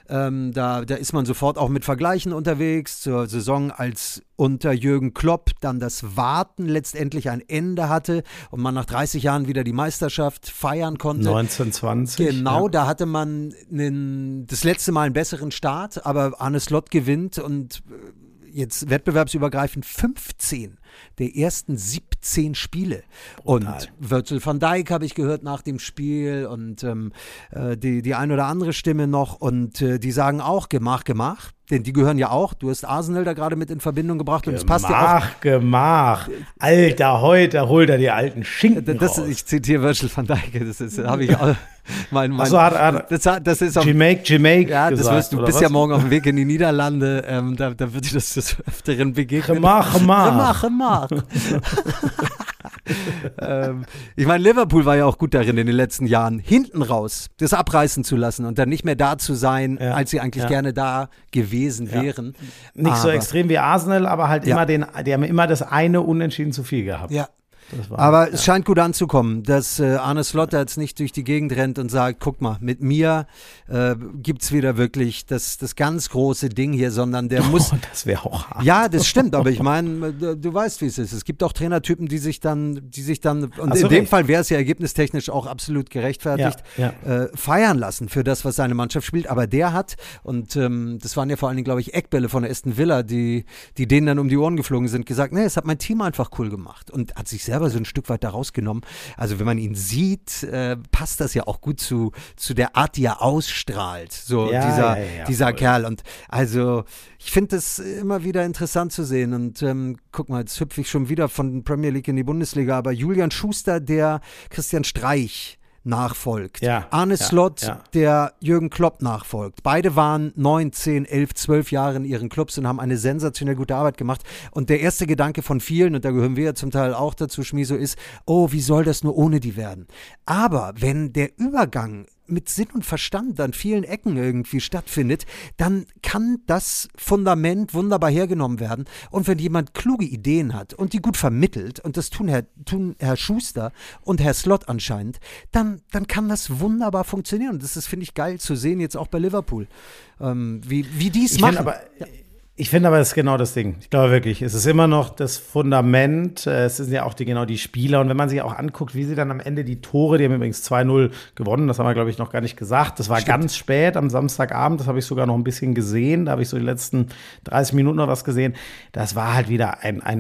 da ist man sofort auch mit Vergleichen unterwegs zur Saison, als unter Jürgen Klopp dann das Warten letztendlich ein Ende hatte und man nach 30 Jahren wieder die Meisterschaft feiern konnte. 1920. Genau, da hatte man das letzte Mal einen besseren Start, aber Arne Slot gewinnt und jetzt wettbewerbsübergreifend 15 der ersten 17 Spiele. Brutal. Und Virgil van Dijk habe ich gehört nach dem Spiel und die ein oder andere Stimme noch und die sagen auch Gemach. Denn die gehören ja auch, du hast Arsenal da gerade mit in Verbindung gebracht und es passt ja auch. Gemach. Alter, heute holt er die alten Schinken raus. Ich zitiere Virgil van Dijk, das habe ich auch. Das ist Jamaica ja, das gesagt, du bist was? Ja morgen auf dem Weg in die Niederlande, da wird dir das des Öfteren begegnen. Gemach. Ich meine, Liverpool war ja auch gut darin in den letzten Jahren, hinten raus das abreißen zu lassen und dann nicht mehr da zu sein, als sie eigentlich gerne da gewesen wären. Nicht so extrem wie Arsenal, aber halt die haben immer das eine Unentschieden zu viel gehabt. Ja. Aber es scheint gut anzukommen, dass Arne Slot jetzt nicht durch die Gegend rennt und sagt, guck mal, mit mir gibt's wieder wirklich das ganz große Ding hier, sondern der muss... Das wäre auch hart. Ja, das stimmt, aber ich meine, du weißt, wie es ist. Es gibt auch Trainertypen, die sich dann und in dem Fall wäre es ja ergebnistechnisch auch absolut gerechtfertigt, feiern lassen für das, was seine Mannschaft spielt. Aber der hat, und das waren ja vor allen Dingen, glaube ich, Eckbälle von der Aston Villa, die denen dann um die Ohren geflogen sind, gesagt, nee, es hat mein Team einfach cool gemacht und hat sich selber so ein Stück weit da rausgenommen. Also wenn man ihn sieht, passt das ja auch gut zu der Art, die er ausstrahlt. So dieser Kerl. Und also ich finde es immer wieder interessant zu sehen. Und guck mal, jetzt hüpfe ich schon wieder von Premier League in die Bundesliga. Aber Julian Schuster, der Christian Streich nachfolgt. Arne Slot, der Jürgen Klopp nachfolgt. Beide waren 9, 10, 11, 12 Jahre in ihren Clubs und haben eine sensationell gute Arbeit gemacht. Und der erste Gedanke von vielen, und da gehören wir ja zum Teil auch dazu, Schmieso, ist, wie soll das nur ohne die werden? Aber wenn der Übergang mit Sinn und Verstand an vielen Ecken irgendwie stattfindet, dann kann das Fundament wunderbar hergenommen werden. Und wenn jemand kluge Ideen hat und die gut vermittelt, und das tun Herr Schuster und Herr Slot anscheinend, dann kann das wunderbar funktionieren. Und das ist, finde ich, geil zu sehen, jetzt auch bei Liverpool, wie die es machen. Ich finde aber, das ist genau das Ding. Ich glaube wirklich, es ist immer noch das Fundament. Es sind ja auch die Spieler. Und wenn man sich auch anguckt, wie sie dann am Ende die Tore, die haben übrigens 2-0 gewonnen, das haben wir, glaube ich, noch gar nicht gesagt. Das war ganz spät am Samstagabend. Das habe ich sogar noch ein bisschen gesehen. Da habe ich so die letzten 30 Minuten noch was gesehen. Das war halt wieder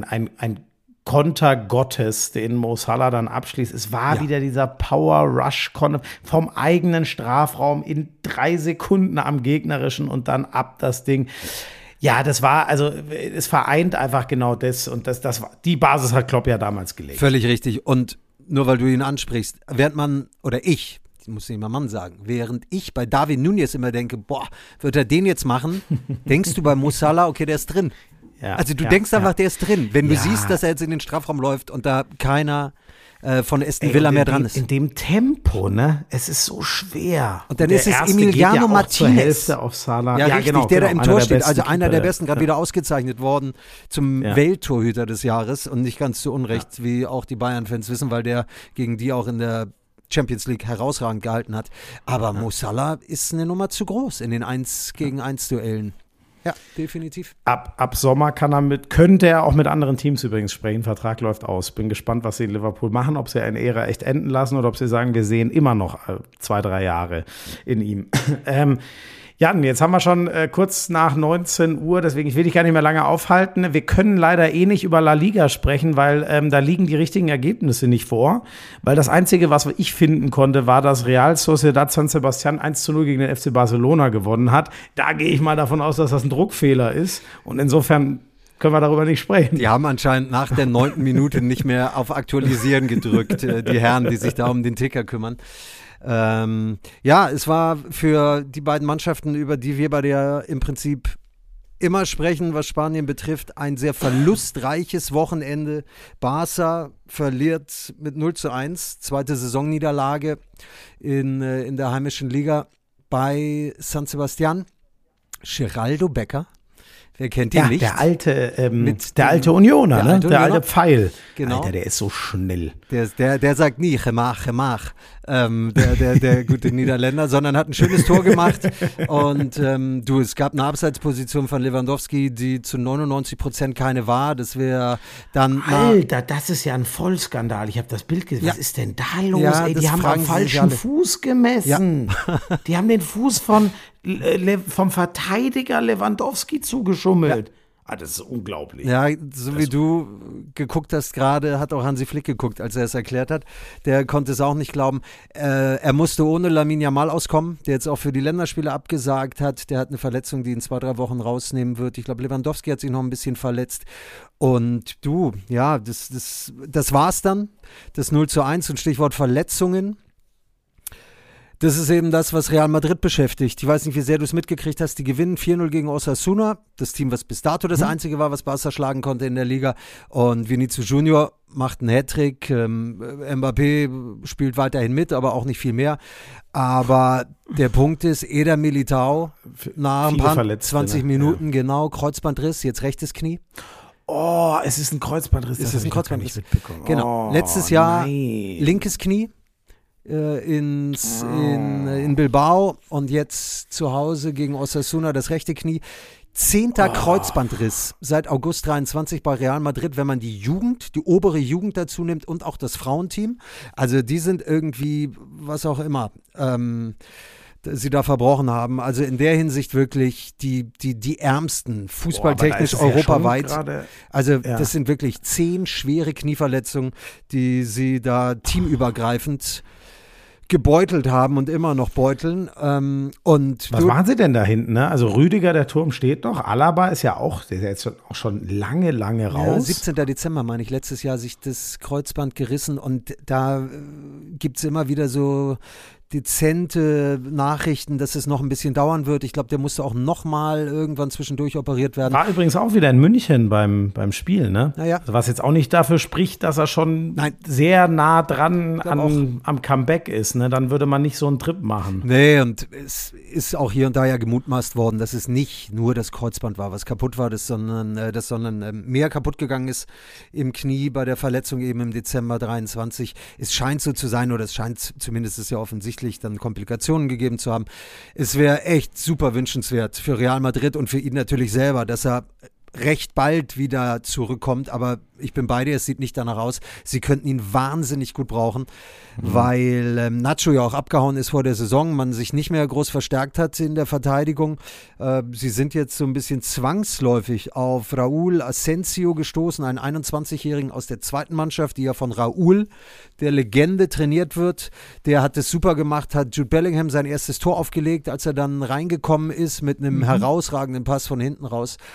ein Konter Gottes, den Mo Salah dann abschließt. Es war wieder dieser Power-Rush-Konter vom eigenen Strafraum in 3 Sekunden am gegnerischen und dann ab das Ding. Ja, das war, also es vereint einfach genau das und die Basis hat Klopp ja damals gelegt. Völlig richtig und nur weil du ihn ansprichst, während man, oder ich ich muss nicht mal Mann sagen, während ich bei Darwin Núñez immer denke, boah, wird er den jetzt machen, denkst du bei Mo Salah, okay, der ist drin. Ja, also du denkst einfach, der ist drin, wenn du siehst, dass er jetzt in den Strafraum läuft und da keiner von Aston Villa mehr dran ist. In dem Tempo, ne? Es ist so schwer. Und dann ist es Emiliano Martinez. Zur Hälfte auf Salah. Ja, richtig, genau, der da im Tor steht. Also einer der besten, gerade ja. wieder ausgezeichnet worden zum Welttorhüter des Jahres. Und nicht ganz zu Unrecht, wie auch die Bayern-Fans wissen, weil der gegen die auch in der Champions League herausragend gehalten hat. Aber Mo Salah ist eine Nummer zu groß in den 1-gegen-1 Duellen. Ja, definitiv. Ab Sommer könnte er auch mit anderen Teams übrigens sprechen. Vertrag läuft aus. Bin gespannt, was sie in Liverpool machen, ob sie eine Ära echt enden lassen oder ob sie sagen, wir sehen immer noch 2-3 Jahre in ihm. Jan, jetzt haben wir schon kurz nach 19 Uhr, deswegen ich will dich gar nicht mehr lange aufhalten. Wir können leider nicht über La Liga sprechen, weil da liegen die richtigen Ergebnisse nicht vor. Weil das Einzige, was ich finden konnte, war, dass Real Sociedad San Sebastian 1-0 gegen den FC Barcelona gewonnen hat. Da gehe ich mal davon aus, dass das ein Druckfehler ist. Und insofern können wir darüber nicht sprechen. Die haben anscheinend nach der 9. Minute nicht mehr auf Aktualisieren gedrückt, die Herren, die sich da um den Ticker kümmern. Es war für die beiden Mannschaften, über die wir bei der im Prinzip immer sprechen, was Spanien betrifft, ein sehr verlustreiches Wochenende. Barca verliert mit 0-1, zweite Saisonniederlage in der heimischen Liga bei San Sebastian. Geraldo Becker. Wer kennt ihn nicht? Der alte Unioner, ne? Der alte Pfeil. Genau. Alter, der ist so schnell. Der sagt nie, gemach. Der gute Niederländer, sondern hat ein schönes Tor gemacht. Und es gab eine Abseitsposition von Lewandowski, die zu 99% keine war. Das wäre dann. Alter, das ist ja ein Vollskandal. Ich habe das Bild gesehen. Ja. Was ist denn da los? Ja, die haben am falschen Fuß gemessen. Ja. Die haben den Fuß vom Verteidiger Lewandowski zugeschummelt. Ja. Das ist unglaublich. Ja, so wie du geguckt hast gerade, hat auch Hansi Flick geguckt, als er es erklärt hat. Der konnte es auch nicht glauben. Er musste ohne Lamine Yamal auskommen, der jetzt auch für die Länderspiele abgesagt hat. Der hat eine Verletzung, die in 2-3 Wochen rausnehmen wird. Ich glaube, Lewandowski hat sich noch ein bisschen verletzt. Und das war's dann. Das 0-1 und Stichwort Verletzungen. Das ist eben das, was Real Madrid beschäftigt. Ich weiß nicht, wie sehr du es mitgekriegt hast. Die gewinnen 4-0 gegen Osasuna. Das Team, was bis dato das einzige war, was Barca schlagen konnte in der Liga. Und Vinicius Junior macht einen Hattrick. Mbappé spielt weiterhin mit, aber auch nicht viel mehr. Aber der Punkt ist, Eder Militao nach ein paar 20 Minuten, genau, Kreuzbandriss, jetzt rechtes Knie. Oh, es ist ein Kreuzbandriss. Es ist ein Kreuzbandriss. Mitbekommen. Genau. Letztes Jahr linkes Knie. In Bilbao und jetzt zu Hause gegen Osasuna das rechte Knie. 10. Kreuzbandriss seit August 23 bei Real Madrid, wenn man die obere Jugend dazu nimmt und auch das Frauenteam. Also die sind irgendwie, was auch immer, sie da verbrochen haben. Also in der Hinsicht wirklich die ärmsten, fußballtechnisch europaweit. Das sind wirklich 10 schwere Knieverletzungen, die sie da teamübergreifend gebeutelt haben und immer noch beuteln. Was machen sie denn da hinten? Ne? Also Rüdiger, der Turm steht noch. Alaba ist ja auch, der ist ja jetzt auch schon lange raus. Ja, 17. Dezember, meine ich, letztes Jahr sich das Kreuzband gerissen und da gibt es immer wieder so dezente Nachrichten, dass es noch ein bisschen dauern wird. Ich glaube, der musste auch nochmal irgendwann zwischendurch operiert werden. War übrigens auch wieder in München beim Spiel, ne? Naja. Also was jetzt auch nicht dafür spricht, dass er schon sehr nah dran am Comeback ist, ne? Dann würde man nicht so einen Trip machen. Nee, und es ist auch hier und da ja gemutmaßt worden, dass es nicht nur das Kreuzband war, was kaputt war, sondern mehr kaputt gegangen ist im Knie bei der Verletzung eben im Dezember 23. Es scheint so zu sein, oder es scheint zumindest ist ja offensichtlich, dann Komplikationen gegeben zu haben. Es wäre echt super wünschenswert für Real Madrid und für ihn natürlich selber, dass er recht bald wieder zurückkommt, aber ich bin bei dir, es sieht nicht danach aus. Sie könnten ihn wahnsinnig gut brauchen, weil Nacho ja auch abgehauen ist vor der Saison, man sich nicht mehr groß verstärkt hat in der Verteidigung. Sie sind jetzt so ein bisschen zwangsläufig auf Raúl Asensio gestoßen, einen 21-Jährigen aus der zweiten Mannschaft, die ja von Raúl, der Legende, trainiert wird. Der hat es super gemacht, hat Jude Bellingham sein erstes Tor aufgelegt, als er dann reingekommen ist mit einem herausragenden Pass von hinten raus.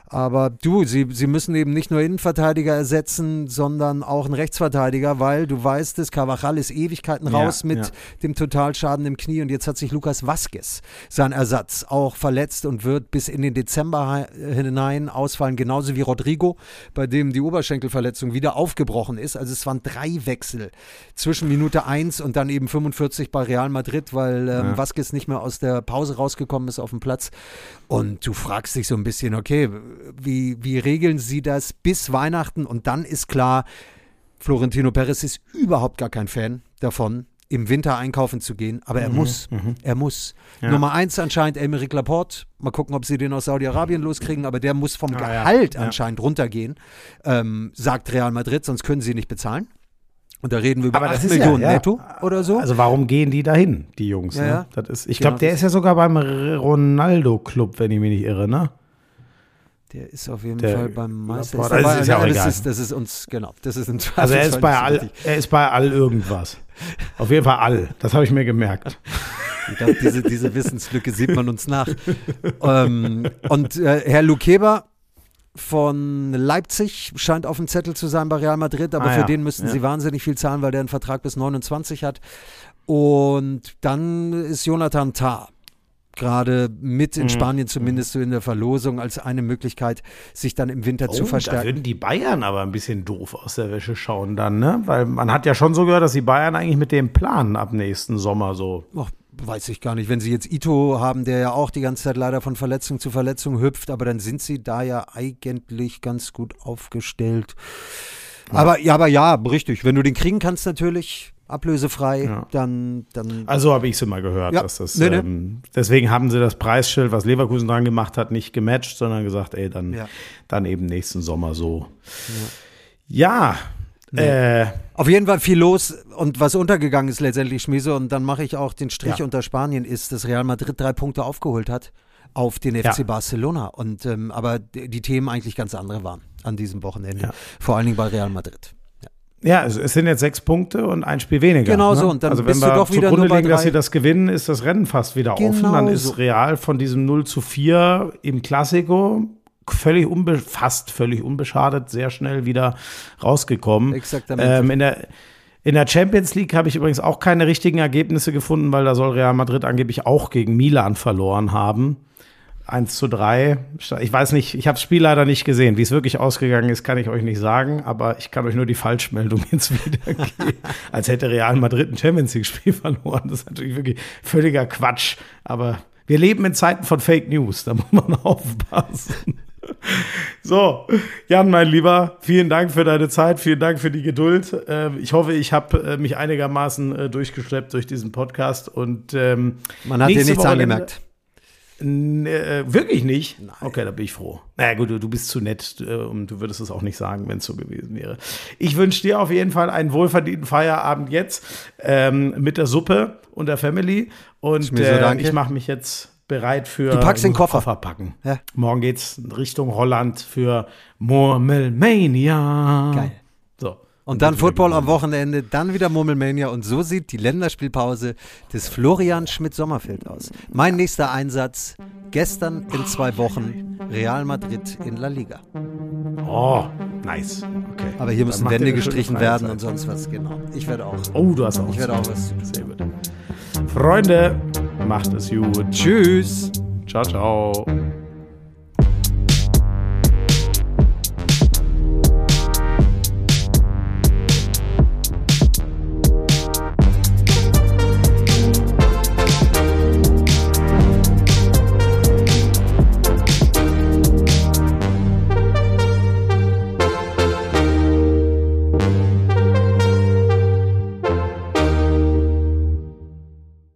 Aber sie müssen eben nicht nur Innenverteidiger ersetzen, sondern auch einen Rechtsverteidiger, weil du weißt es, Carvajal ist Ewigkeiten raus mit dem Totalschaden im Knie und jetzt hat sich Lucas Vázquez, sein Ersatz, auch verletzt und wird bis in den Dezember hinein ausfallen, genauso wie Rodrigo, bei dem die Oberschenkelverletzung wieder aufgebrochen ist. Also es waren 3 Wechsel zwischen Minute 1 und dann eben 45 bei Real Madrid, weil Vázquez nicht mehr aus der Pause rausgekommen ist auf dem Platz. Und du fragst dich so ein bisschen, okay, wie regeln sie das bis Weihnachten? Und dann ist klar, Florentino Perez ist überhaupt gar kein Fan davon, im Winter einkaufen zu gehen, aber er muss. Er muss. Ja. Nummer 1 anscheinend Aymeric Laporte. Mal gucken, ob sie den aus Saudi-Arabien loskriegen, aber der muss vom Gehalt anscheinend runtergehen, sagt Real Madrid, sonst können sie nicht bezahlen. Und da reden wir über 8 Millionen netto oder so. Also warum gehen die dahin, die Jungs? Ja, ne? Das ist, ich glaube, der ist ja sogar beim Ronaldo-Club, wenn ich mich nicht irre, ne? Der ist auf jeden Fall beim Meister. Das ist ja auch egal. Das ist uns, genau. Das ist ein also er ist bei all irgendwas. Auf jeden Fall all. Das habe ich mir gemerkt. Ich glaube, diese Wissenslücke sieht man uns nach. Und Herr Luqueba von Leipzig scheint auf dem Zettel zu sein bei Real Madrid, aber für den müssten sie wahnsinnig viel zahlen, weil der einen Vertrag bis 29 hat. Und dann ist Jonathan Tah gerade mit in Spanien zumindest so in der Verlosung als eine Möglichkeit, sich dann im Winter zu verstärken. Da würden die Bayern aber ein bisschen doof aus der Wäsche schauen dann, ne? Weil man hat ja schon so gehört, dass die Bayern eigentlich mit dem planen ab nächsten Sommer so. Weiß ich gar nicht. Wenn sie jetzt Ito haben, der ja auch die ganze Zeit leider von Verletzung zu Verletzung hüpft, aber dann sind sie da ja eigentlich ganz gut aufgestellt. Aber richtig. Wenn du den kriegen kannst natürlich, ablösefrei, dann. Also habe ich es immer gehört, dass das. Deswegen haben sie das Preisschild, was Leverkusen dran gemacht hat, nicht gematcht, sondern gesagt, dann eben nächsten Sommer so. Ja. Auf jeden Fall viel los und was untergegangen ist letztendlich, Schmiese, und dann mache ich auch den Strich unter Spanien, ist, dass Real Madrid 3 Punkte aufgeholt hat auf den FC Barcelona und aber die Themen eigentlich ganz andere waren an diesem Wochenende, vor allen Dingen bei Real Madrid. Ja, es sind jetzt 6 Punkte und ein Spiel weniger. Genau so, ne? und dann also bist du doch wieder nur bei 3. legen, dass sie das gewinnen, ist das Rennen fast wieder offen. Dann ist Real von diesem 0-4 im Clasico fast völlig unbeschadet, sehr schnell wieder rausgekommen. In der Champions League habe ich übrigens auch keine richtigen Ergebnisse gefunden, weil da soll Real Madrid angeblich auch gegen Milan verloren haben. 1-3. Ich weiß nicht, ich habe das Spiel leider nicht gesehen. Wie es wirklich ausgegangen ist, kann ich euch nicht sagen, aber ich kann euch nur die Falschmeldung jetzt wiedergeben. Als hätte Real Madrid ein Champions League-Spiel verloren. Das ist natürlich wirklich völliger Quatsch. Aber wir leben in Zeiten von Fake News, da muss man aufpassen. So, Jan, mein Lieber, vielen Dank für deine Zeit, vielen Dank für die Geduld. Ich hoffe, ich habe mich einigermaßen durchgeschleppt durch diesen Podcast. Und man hat dir nichts angemerkt. Wirklich nicht? Nein. Okay, da bin ich froh. Naja gut, du bist zu nett und du würdest es auch nicht sagen, wenn es so gewesen wäre. Ich wünsche dir auf jeden Fall einen wohlverdienten Feierabend jetzt mit der Suppe und der Family. Und ich mache mich jetzt bereit für du packst den Koffer packen. Ja. Morgen geht's Richtung Holland für Murmelmania. Geil. So. Und dann Football am Wochenende, dann wieder Murmelmania und so sieht die Länderspielpause des Florian Schmidt-Sommerfeld aus. Mein nächster Einsatz, gestern in 2 Wochen, Real Madrid in La Liga. Oh, nice. Okay. Aber hier müssen Wände gestrichen werden und sonst was, genau. Ich werde auch. Oh, du hast auch. Ich werde auch was. Sehr gut. Freunde, macht es gut. Tschüss. Ciao, ciao.